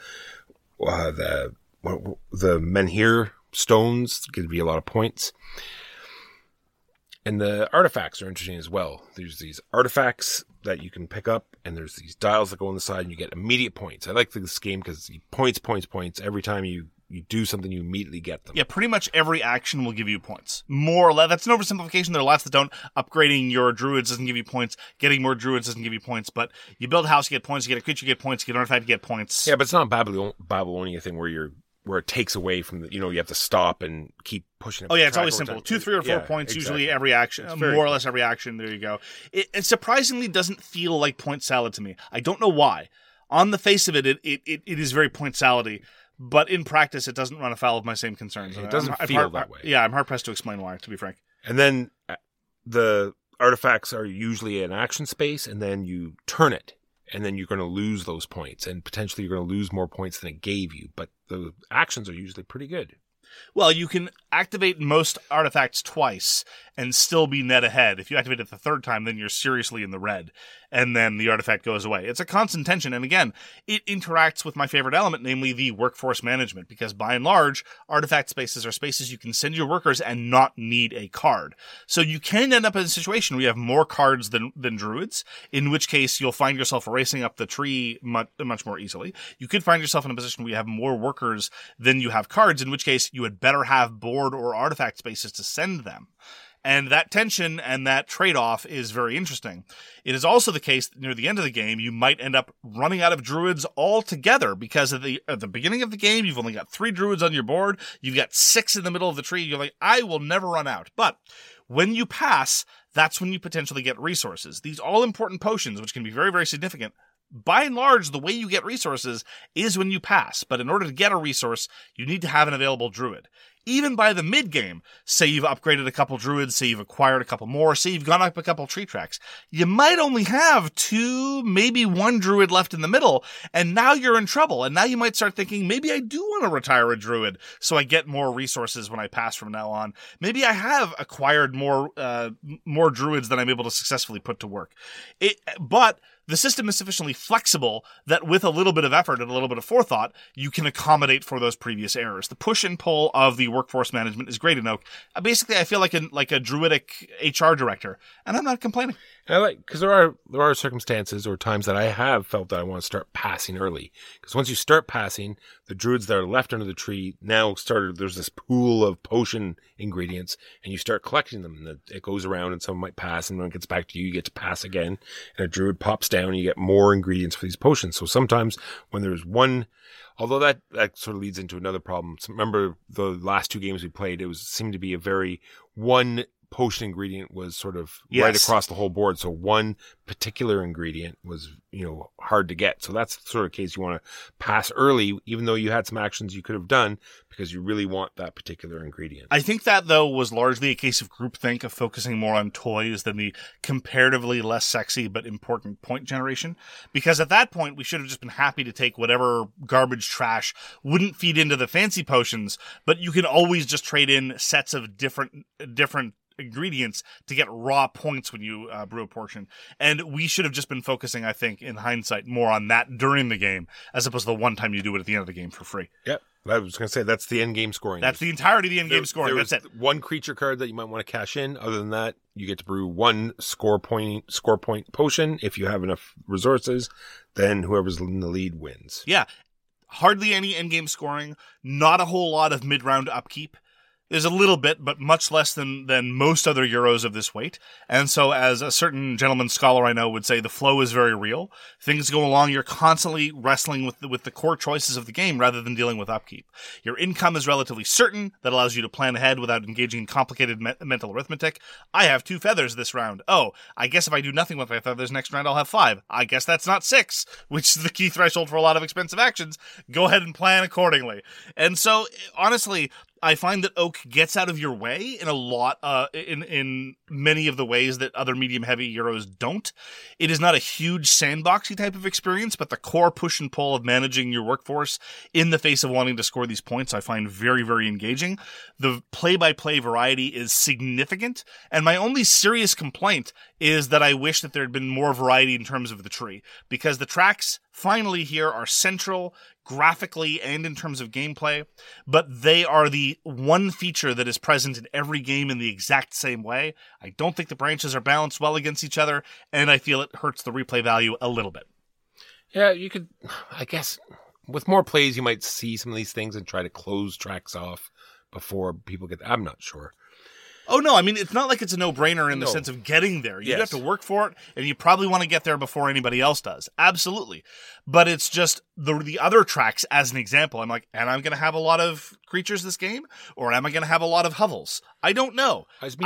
Menhir stones, give you a lot of points. And the artifacts are interesting as well. There's these artifacts that you can pick up, and there's these dials that go on the side, and you get immediate points. I like this game because points. Every time you do something, you immediately get them. Yeah, pretty much every action will give you points. More or less. That's an oversimplification. There are lots that don't. Upgrading your druids doesn't give you points. Getting more druids doesn't give you points. But you build a house, you get points. You get a creature, you get points. You get an artifact, you get points. Yeah, but it's not a Babylonia thing where it takes away from the, you have to stop and keep pushing it. Oh yeah, it's always simple. 2, 3, or 4 points, exactly. Usually every action, more or less every action. There you go. It surprisingly doesn't feel like point salad to me. I don't know why. On the face of it, it is very point salady, but in practice, it doesn't run afoul of my same concerns. It doesn't feel that way. Yeah, I'm hard pressed to explain why, to be frank. And then the artifacts are usually an action space, and then you turn it. And then you're going to lose those points, and potentially you're going to lose more points than it gave you. But the actions are usually pretty good. Well, you can activate most artifacts twice and still be net ahead. If you activate it the 3rd time, then you're seriously in the red, and then the artifact goes away. It's a constant tension, and again, it interacts with my favorite element, namely the workforce management, because by and large, artifact spaces are spaces you can send your workers and not need a card. So you can end up in a situation where you have more cards than druids, in which case you'll find yourself racing up the tree much more easily. You could find yourself in a position where you have more workers than you have cards, in which case you had better have board or artifact spaces to send them. And that tension and that trade-off is very interesting. It is also the case that near the end of the game, you might end up running out of druids altogether, because at the beginning of the game, you've only got 3 druids on your board. You've got 6 in the middle of the tree. You're like, I will never run out. But when you pass, that's when you potentially get resources. These all-important potions, which can be very, very significant. By and large, the way you get resources is when you pass. But in order to get a resource, you need to have an available druid. even by the mid-game, say you've upgraded a couple druids, say you've acquired a couple more, say you've gone up a couple tree tracks, you might only have 2, maybe 1 druid left in the middle, and now you're in trouble. And now you might start thinking, maybe I do want to retire a druid so I get more resources when I pass from now on. Maybe I have acquired more druids than I'm able to successfully put to work. But the system is sufficiently flexible that with a little bit of effort and a little bit of forethought, you can accommodate for those previous errors. The push and pull of the workforce management is great in Oak. Basically, I feel like a druidic HR director, and I'm not complaining. I like, because there are circumstances or times that I have felt that I want to start passing early. Because once you start passing, the druids that are left under the tree now there's this pool of potion ingredients, and you start collecting them. And it goes around, and someone might pass, and when it gets back to you, you get to pass again. And a druid pops down, and you get more ingredients for these potions. So sometimes when there's one, although that sort of leads into another problem. So remember the last 2 games we played, seemed to be a very one potion ingredient was sort of right across the whole board. So one particular ingredient was, hard to get. So that's the sort of case you want to pass early, even though you had some actions you could have done because you really want that particular ingredient. I think that, though, was largely a case of groupthink, of focusing more on toys than the comparatively less sexy but important point generation. Because at that point, we should have just been happy to take whatever garbage trash wouldn't feed into the fancy potions, but you can always just trade in sets of different ingredients to get raw points when you brew a portion. And we should have just been focusing, I think, in hindsight, more on that during the game, as opposed to the one time you do it at the end of the game for free. Yep. I was going to say, that's the end game scoring. That's the entirety of the end game scoring. That's it. One creature card that you might want to cash in. Other than that, you get to brew 1 score point potion. If you have enough resources, then whoever's in the lead wins. Yeah. Hardly any end game scoring. Not a whole lot of mid-round upkeep. There's a little bit, but much less than most other Euros of this weight. And so, as a certain gentleman scholar I know would say, the flow is very real. Things go along, you're constantly wrestling with the core choices of the game rather than dealing with upkeep. Your income is relatively certain. That allows you to plan ahead without engaging in complicated mental arithmetic. I have 2 feathers this round. Oh, I guess if I do nothing with my feathers next round, I'll have 5. I guess that's not 6, which is the key threshold for a lot of expensive actions. Go ahead and plan accordingly. And so, honestly, I find that Oak gets out of your way in a lot, in many of the ways that other medium-heavy Euros don't. It is not a huge sandboxy type of experience, but the core push and pull of managing your workforce in the face of wanting to score these points, I find very, very engaging. The play-by-play variety is significant, and my only serious complaint is that I wish that there had been more variety in terms of the tree, because the tracks finally here are central graphically and in terms of gameplay, but they are the one feature that is present in every game in the exact same way. I don't think the branches are balanced well against each other, and I feel it hurts the replay value a little bit. Yeah, you could, I guess, with more plays, you might see some of these things and try to close tracks off before people get, I'm not sure. Oh, no, I mean, it's not like it's a no-brainer in the sense of getting there. You have to work for it, and you probably want to get there before anybody else does. Absolutely. But it's just the other tracks, as an example. I'm like, am I going to have a lot of creatures this game? Or am I going to have a lot of hovels? I don't know.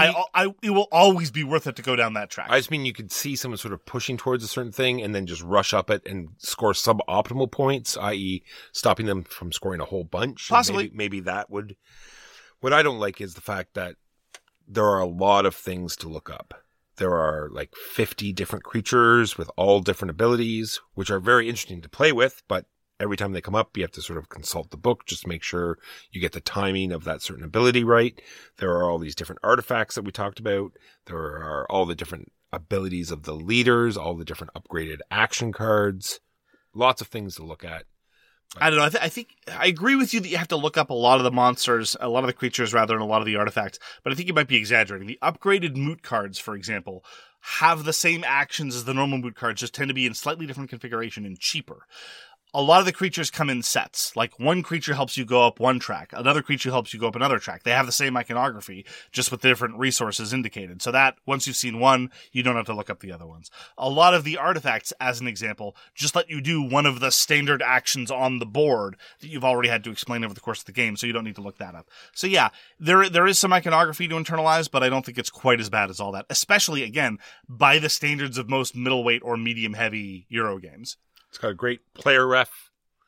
It will always be worth it to go down that track. I just mean you could see someone sort of pushing towards a certain thing and then just rush up it and score suboptimal points, i.e. stopping them from scoring a whole bunch. Possibly. Maybe that would... What I don't like is the fact that there are a lot of things to look up. There are like 50 different creatures with all different abilities, which are very interesting to play with, but every time they come up, you have to sort of consult the book, just to make sure you get the timing of that certain ability right. There are all these different artifacts that we talked about. There are all the different abilities of the leaders, all the different upgraded action cards, lots of things to look at. I don't know. I think I agree with you that you have to look up a lot of the monsters, a lot of the creatures rather, and a lot of the artifacts, but I think you might be exaggerating. The upgraded moot cards, for example, have the same actions as the normal moot cards, just tend to be in slightly different configuration and cheaper. A lot of the creatures come in sets. Like one creature helps you go up one track. Another creature helps you go up another track. They have the same iconography, just with different resources indicated. So that, once you've seen one, you don't have to look up the other ones. A lot of the artifacts, as an example, just let you do one of the standard actions on the board that you've already had to explain over the course of the game, so you don't need to look that up. So yeah, there is some iconography to internalize, but I don't think it's quite as bad as all that. Especially, again, by the standards of most middleweight or medium-heavy Euro games. It's got a great player ref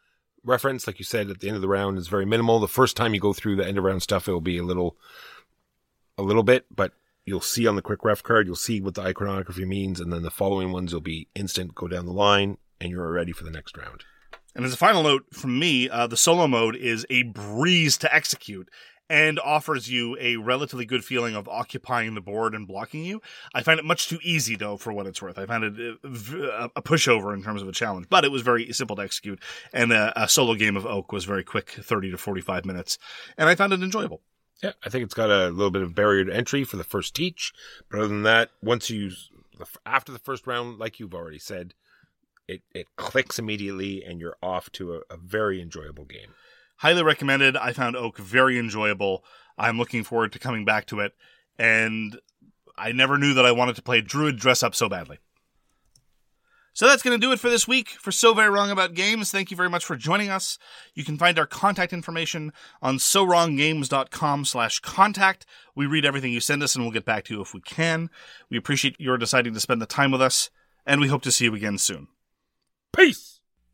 reference, like you said, at the end of the round is very minimal. The first time you go through the end of round stuff, it will be a little bit, but you'll see on the quick ref card, you'll see what the iconography means, and then the following ones will be instant, go down the line, and you're ready for the next round. And as a final note from me, the solo mode is a breeze to execute and offers you a relatively good feeling of occupying the board and blocking you. I find it much too easy, though, for what it's worth. I found it a pushover in terms of a challenge, but it was very simple to execute, and a solo game of Oak was very quick, 30 to 45 minutes, and I found it enjoyable. Yeah, I think it's got a little bit of barrier to entry for the first teach, but other than that, after the first round, like you've already said, it clicks immediately, and you're off to a very enjoyable game. Highly recommended. I found Oak very enjoyable. I'm looking forward to coming back to it. And I never knew that I wanted to play Druid Dress Up so badly. So that's going to do it for this week for So Very Wrong About Games. Thank you very much for joining us. You can find our contact information on sowronggames.com/contact. We read everything you send us and we'll get back to you if we can. We appreciate your deciding to spend the time with us, and we hope to see you again soon. Peace!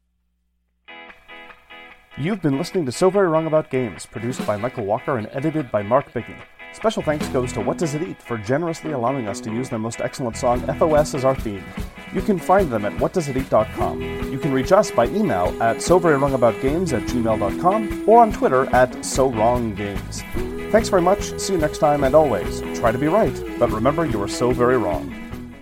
You've been listening to So Very Wrong About Games, produced by Michael Walker and edited by Mark Bigney. Special thanks goes to What Does It Eat for generously allowing us to use their most excellent song, FOS, as our theme. You can find them at whatdoesiteat.com. You can reach us by email at soverywrongaboutgames@gmail.com or on Twitter at SoWrongGames. Thanks very much, see you next time, and always, try to be right, but remember you are so very wrong.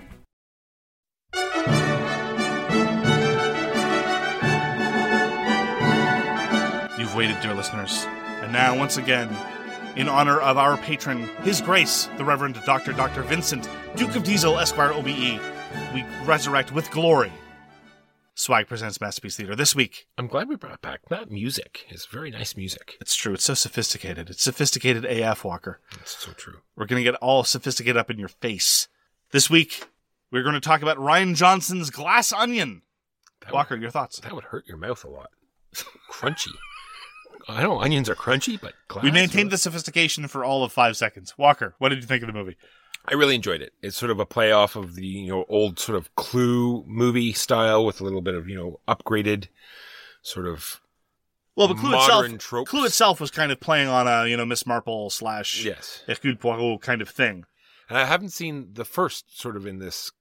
You've waited, dear listeners. And now, once again, in honor of our patron, His Grace, the Reverend Dr. Vincent, Duke of Diesel, Esquire OBE, we resurrect with glory Swag Presents Masterpiece Theater this week. I'm glad we brought back that music. It's very nice music. It's true. It's so sophisticated. It's sophisticated AF, Walker. That's so true. We're going to get all sophisticated up in your face. This week, we're going to talk about Rian Johnson's Glass Onion. Walker, your thoughts? That would hurt your mouth a lot. Crunchy. I know onions are crunchy, but glass. We maintained the sophistication for all of 5 seconds. Walker, what did you think of the movie? I really enjoyed it. It's sort of a play off of the, old sort of Clue movie style with a little bit of, upgraded sort of but modern tropes. Clue itself was kind of playing on a, Miss Marple / yes, Hercule Poirot kind of thing. And I haven't seen the first sort of in this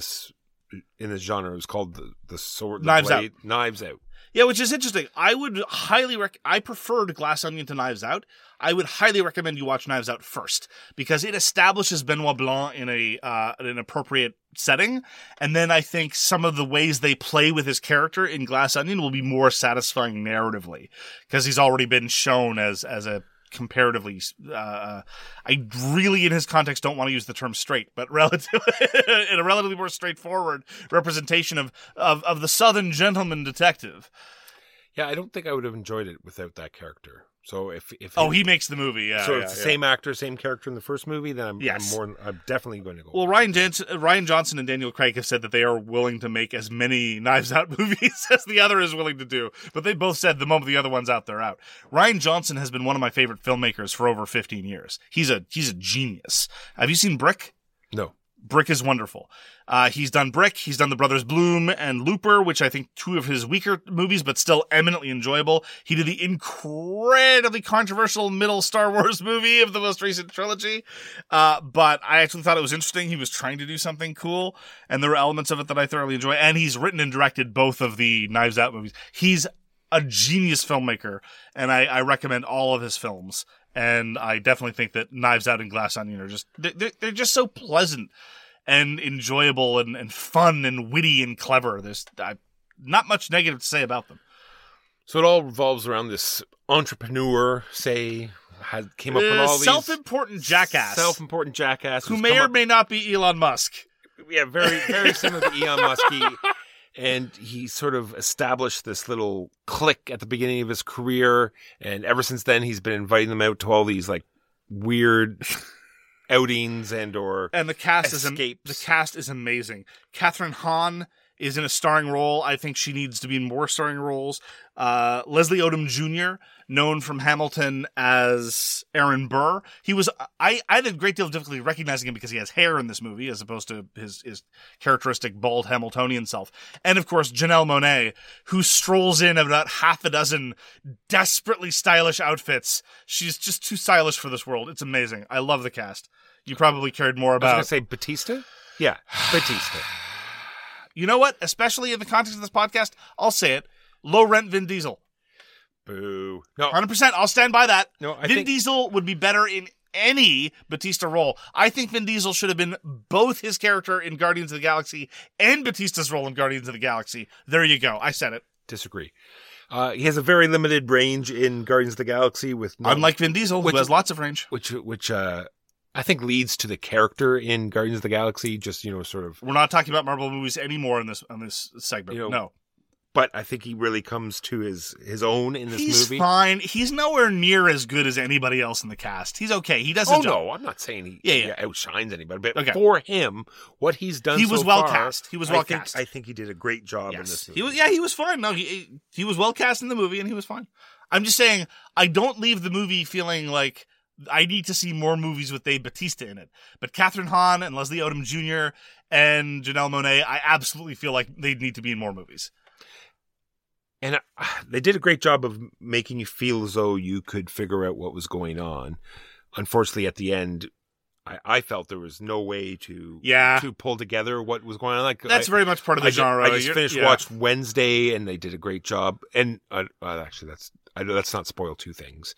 genre. It was called the Sword, Knives Out. Knives Out. Yeah, which is interesting. I would highly I preferred Glass Onion to Knives Out. I would highly recommend you watch Knives Out first because it establishes Benoit Blanc in an appropriate setting, and then I think some of the ways they play with his character in Glass Onion will be more satisfying narratively because he's already been shown as a comparatively, I really in his context don't want to use the term straight, but in a relatively more straightforward representation of the Southern gentleman detective. Yeah, I don't think I would have enjoyed it without that character. So if he makes the movie, yeah. So it's the same actor, same character in the first movie, then I'm definitely going to go. Well, Rian Johnson and Daniel Craig have said that they are willing to make as many Knives Out movies as the other is willing to do, but they both said the moment the other one's out, they're out. Rian Johnson has been one of my favorite filmmakers for over 15 years. He's a genius. Have you seen Brick? No. Brick is wonderful. He's done Brick, he's done The Brothers Bloom and Looper, which I think 2 of his weaker movies, but still eminently enjoyable. He did the incredibly controversial middle Star Wars movie of the most recent trilogy. But I actually thought it was interesting. He was trying to do something cool, and there were elements of it that I thoroughly enjoy. And he's written and directed both of the Knives Out movies. He's a genius filmmaker, and I recommend all of his films. And I definitely think that Knives Out and Glass Onion are they're just so pleasant and enjoyable and fun and witty and clever. There's not much negative to say about them. So it all revolves around this entrepreneur, came up with all these self-important jackass who may or may not be Elon Musk. Yeah, very, very similar to Elon Musk. And he sort of established this little clique at the beginning of his career. And ever since then, he's been inviting them out to all these like weird outings and the cast escapes. The cast is amazing. Catherine Hahn is in a starring role. I think she needs to be in more starring roles. Leslie Odom Jr., known from Hamilton as Aaron Burr. I had a great deal of difficulty recognizing him because he has hair in this movie as opposed to his characteristic bald Hamiltonian self. And of course, Janelle Monáe, who strolls in about half a dozen desperately stylish outfits. She's just too stylish for this world. It's amazing. I love the cast. You probably cared more I about... was going to say Batista? Yeah, Batista. You know what? Especially in the context of this podcast, I'll say it. Low rent Vin Diesel. Boo. No, 100%. I'll stand by that. No, I Vin think- Diesel would be better in any Batista role. I think Vin Diesel should have been both his character in Guardians of the Galaxy and Batista's role in Guardians of the Galaxy. There you go. I said it. disagree. He has a very limited range in Guardians of the Galaxy with Unlike Vin Diesel, who has lots of range. which I think leads to the character in Guardians of the Galaxy. Just sort of. We're not talking about Marvel movies anymore on this segment. No. But I think he really comes to his own in this He's movie. fine. He's nowhere near as good as anybody else in the cast. He's okay. He does Oh a job. no, I'm not saying he Yeah. outshines anybody, but Okay. for him, what he's done, He was so well far, cast. He was well cast. I think he did a great job in Yes. this movie. He was fine. No, he was well cast in the movie and he was fine. I'm just saying, I don't leave the movie feeling like I need to see more movies with Dave Bautista in it. But Catherine Hahn and Leslie Odom Jr. and Janelle Monáe, I absolutely feel like they need to be in more movies. And they did a great job of making you feel as though you could figure out what was going on. Unfortunately, at the end, I felt there was no way to pull together what was going on. Like That's very much part of the genre. I just finished watched Wednesday, and they did a great job. And actually, let's not spoil two things.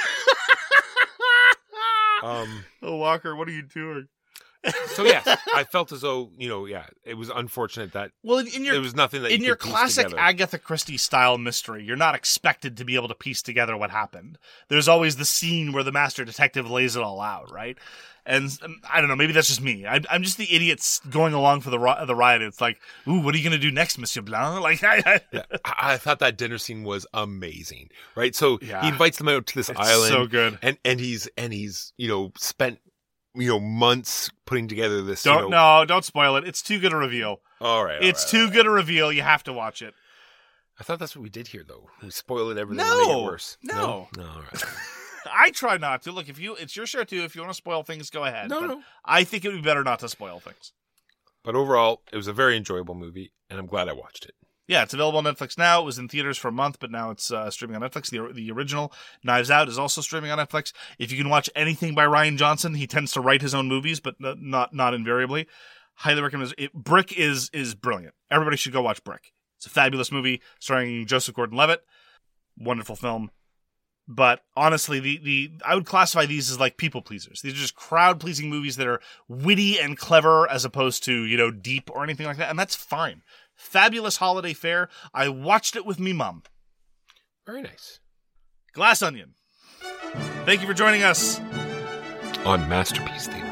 Oh, Walker, what are you doing? So yes, I felt as though it was unfortunate that there was nothing that in you your could piece classic together. Agatha Christie style mystery, you're not expected to be able to piece together what happened. There's always the scene where the master detective lays it all out, right? And I don't know, maybe that's just me. I'm just the idiots going along for the ride. It's like, ooh, what are you going to do next, Monsieur Blanc? Like, I thought that dinner scene was amazing, right? So Yeah. he invites them out to this It's island, so good. and he's spent months putting together this. Don't spoil it. It's too good a reveal. All right, It's too good a reveal. You have to watch it. I thought that's what we did here, though. We spoiled everything No. and made it worse. No. All right. I try not to. Look, it's your show too. If you want to spoil things, go ahead. No, But no. I think it would be better not to spoil things. But overall, it was a very enjoyable movie, and I'm glad I watched it. Yeah, it's available on Netflix now. It was in theaters for a month, but now it's streaming on Netflix. The original Knives Out is also streaming on Netflix. If you can watch anything by Rian Johnson, he tends to write his own movies, but not invariably. Highly recommend it. Brick is brilliant. Everybody should go watch Brick. It's a fabulous movie starring Joseph Gordon-Levitt. Wonderful film. But honestly, I would classify these as like people pleasers. These are just crowd pleasing movies that are witty and clever as opposed to, deep or anything like that. And that's fine. Fabulous holiday fare. I watched it with me mum. Very nice. Glass Onion. Thank you for joining us. On Masterpiece Theater.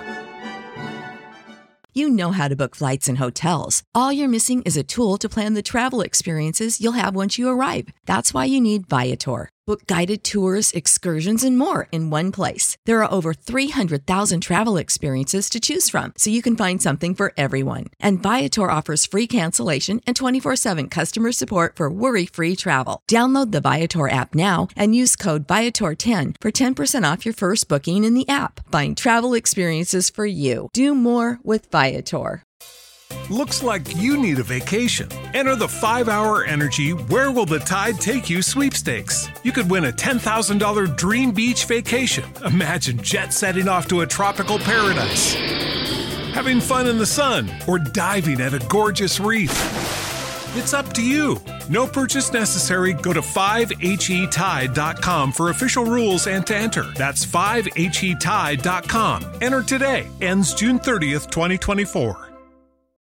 You know how to book flights and hotels. All you're missing is a tool to plan the travel experiences you'll have once you arrive. That's why you need Viator. Book guided tours, excursions, and more in one place. There are over 300,000 travel experiences to choose from, so you can find something for everyone. And Viator offers free cancellation and 24/7 customer support for worry-free travel. Download the Viator app now and use code Viator10 for 10% off your first booking in the app. Find travel experiences for you. Do more with Viator. Looks like you need a vacation. Enter the 5-Hour Energy Where Will the Tide Take You sweepstakes. You could win a $10,000 dream beach vacation. Imagine jet setting off to a tropical paradise, having fun in the sun, or diving at a gorgeous reef. It's up to you. No purchase necessary. Go to 5HETide.com for official rules and to enter. That's 5HETide.com. Enter today. Ends June 30th, 2024.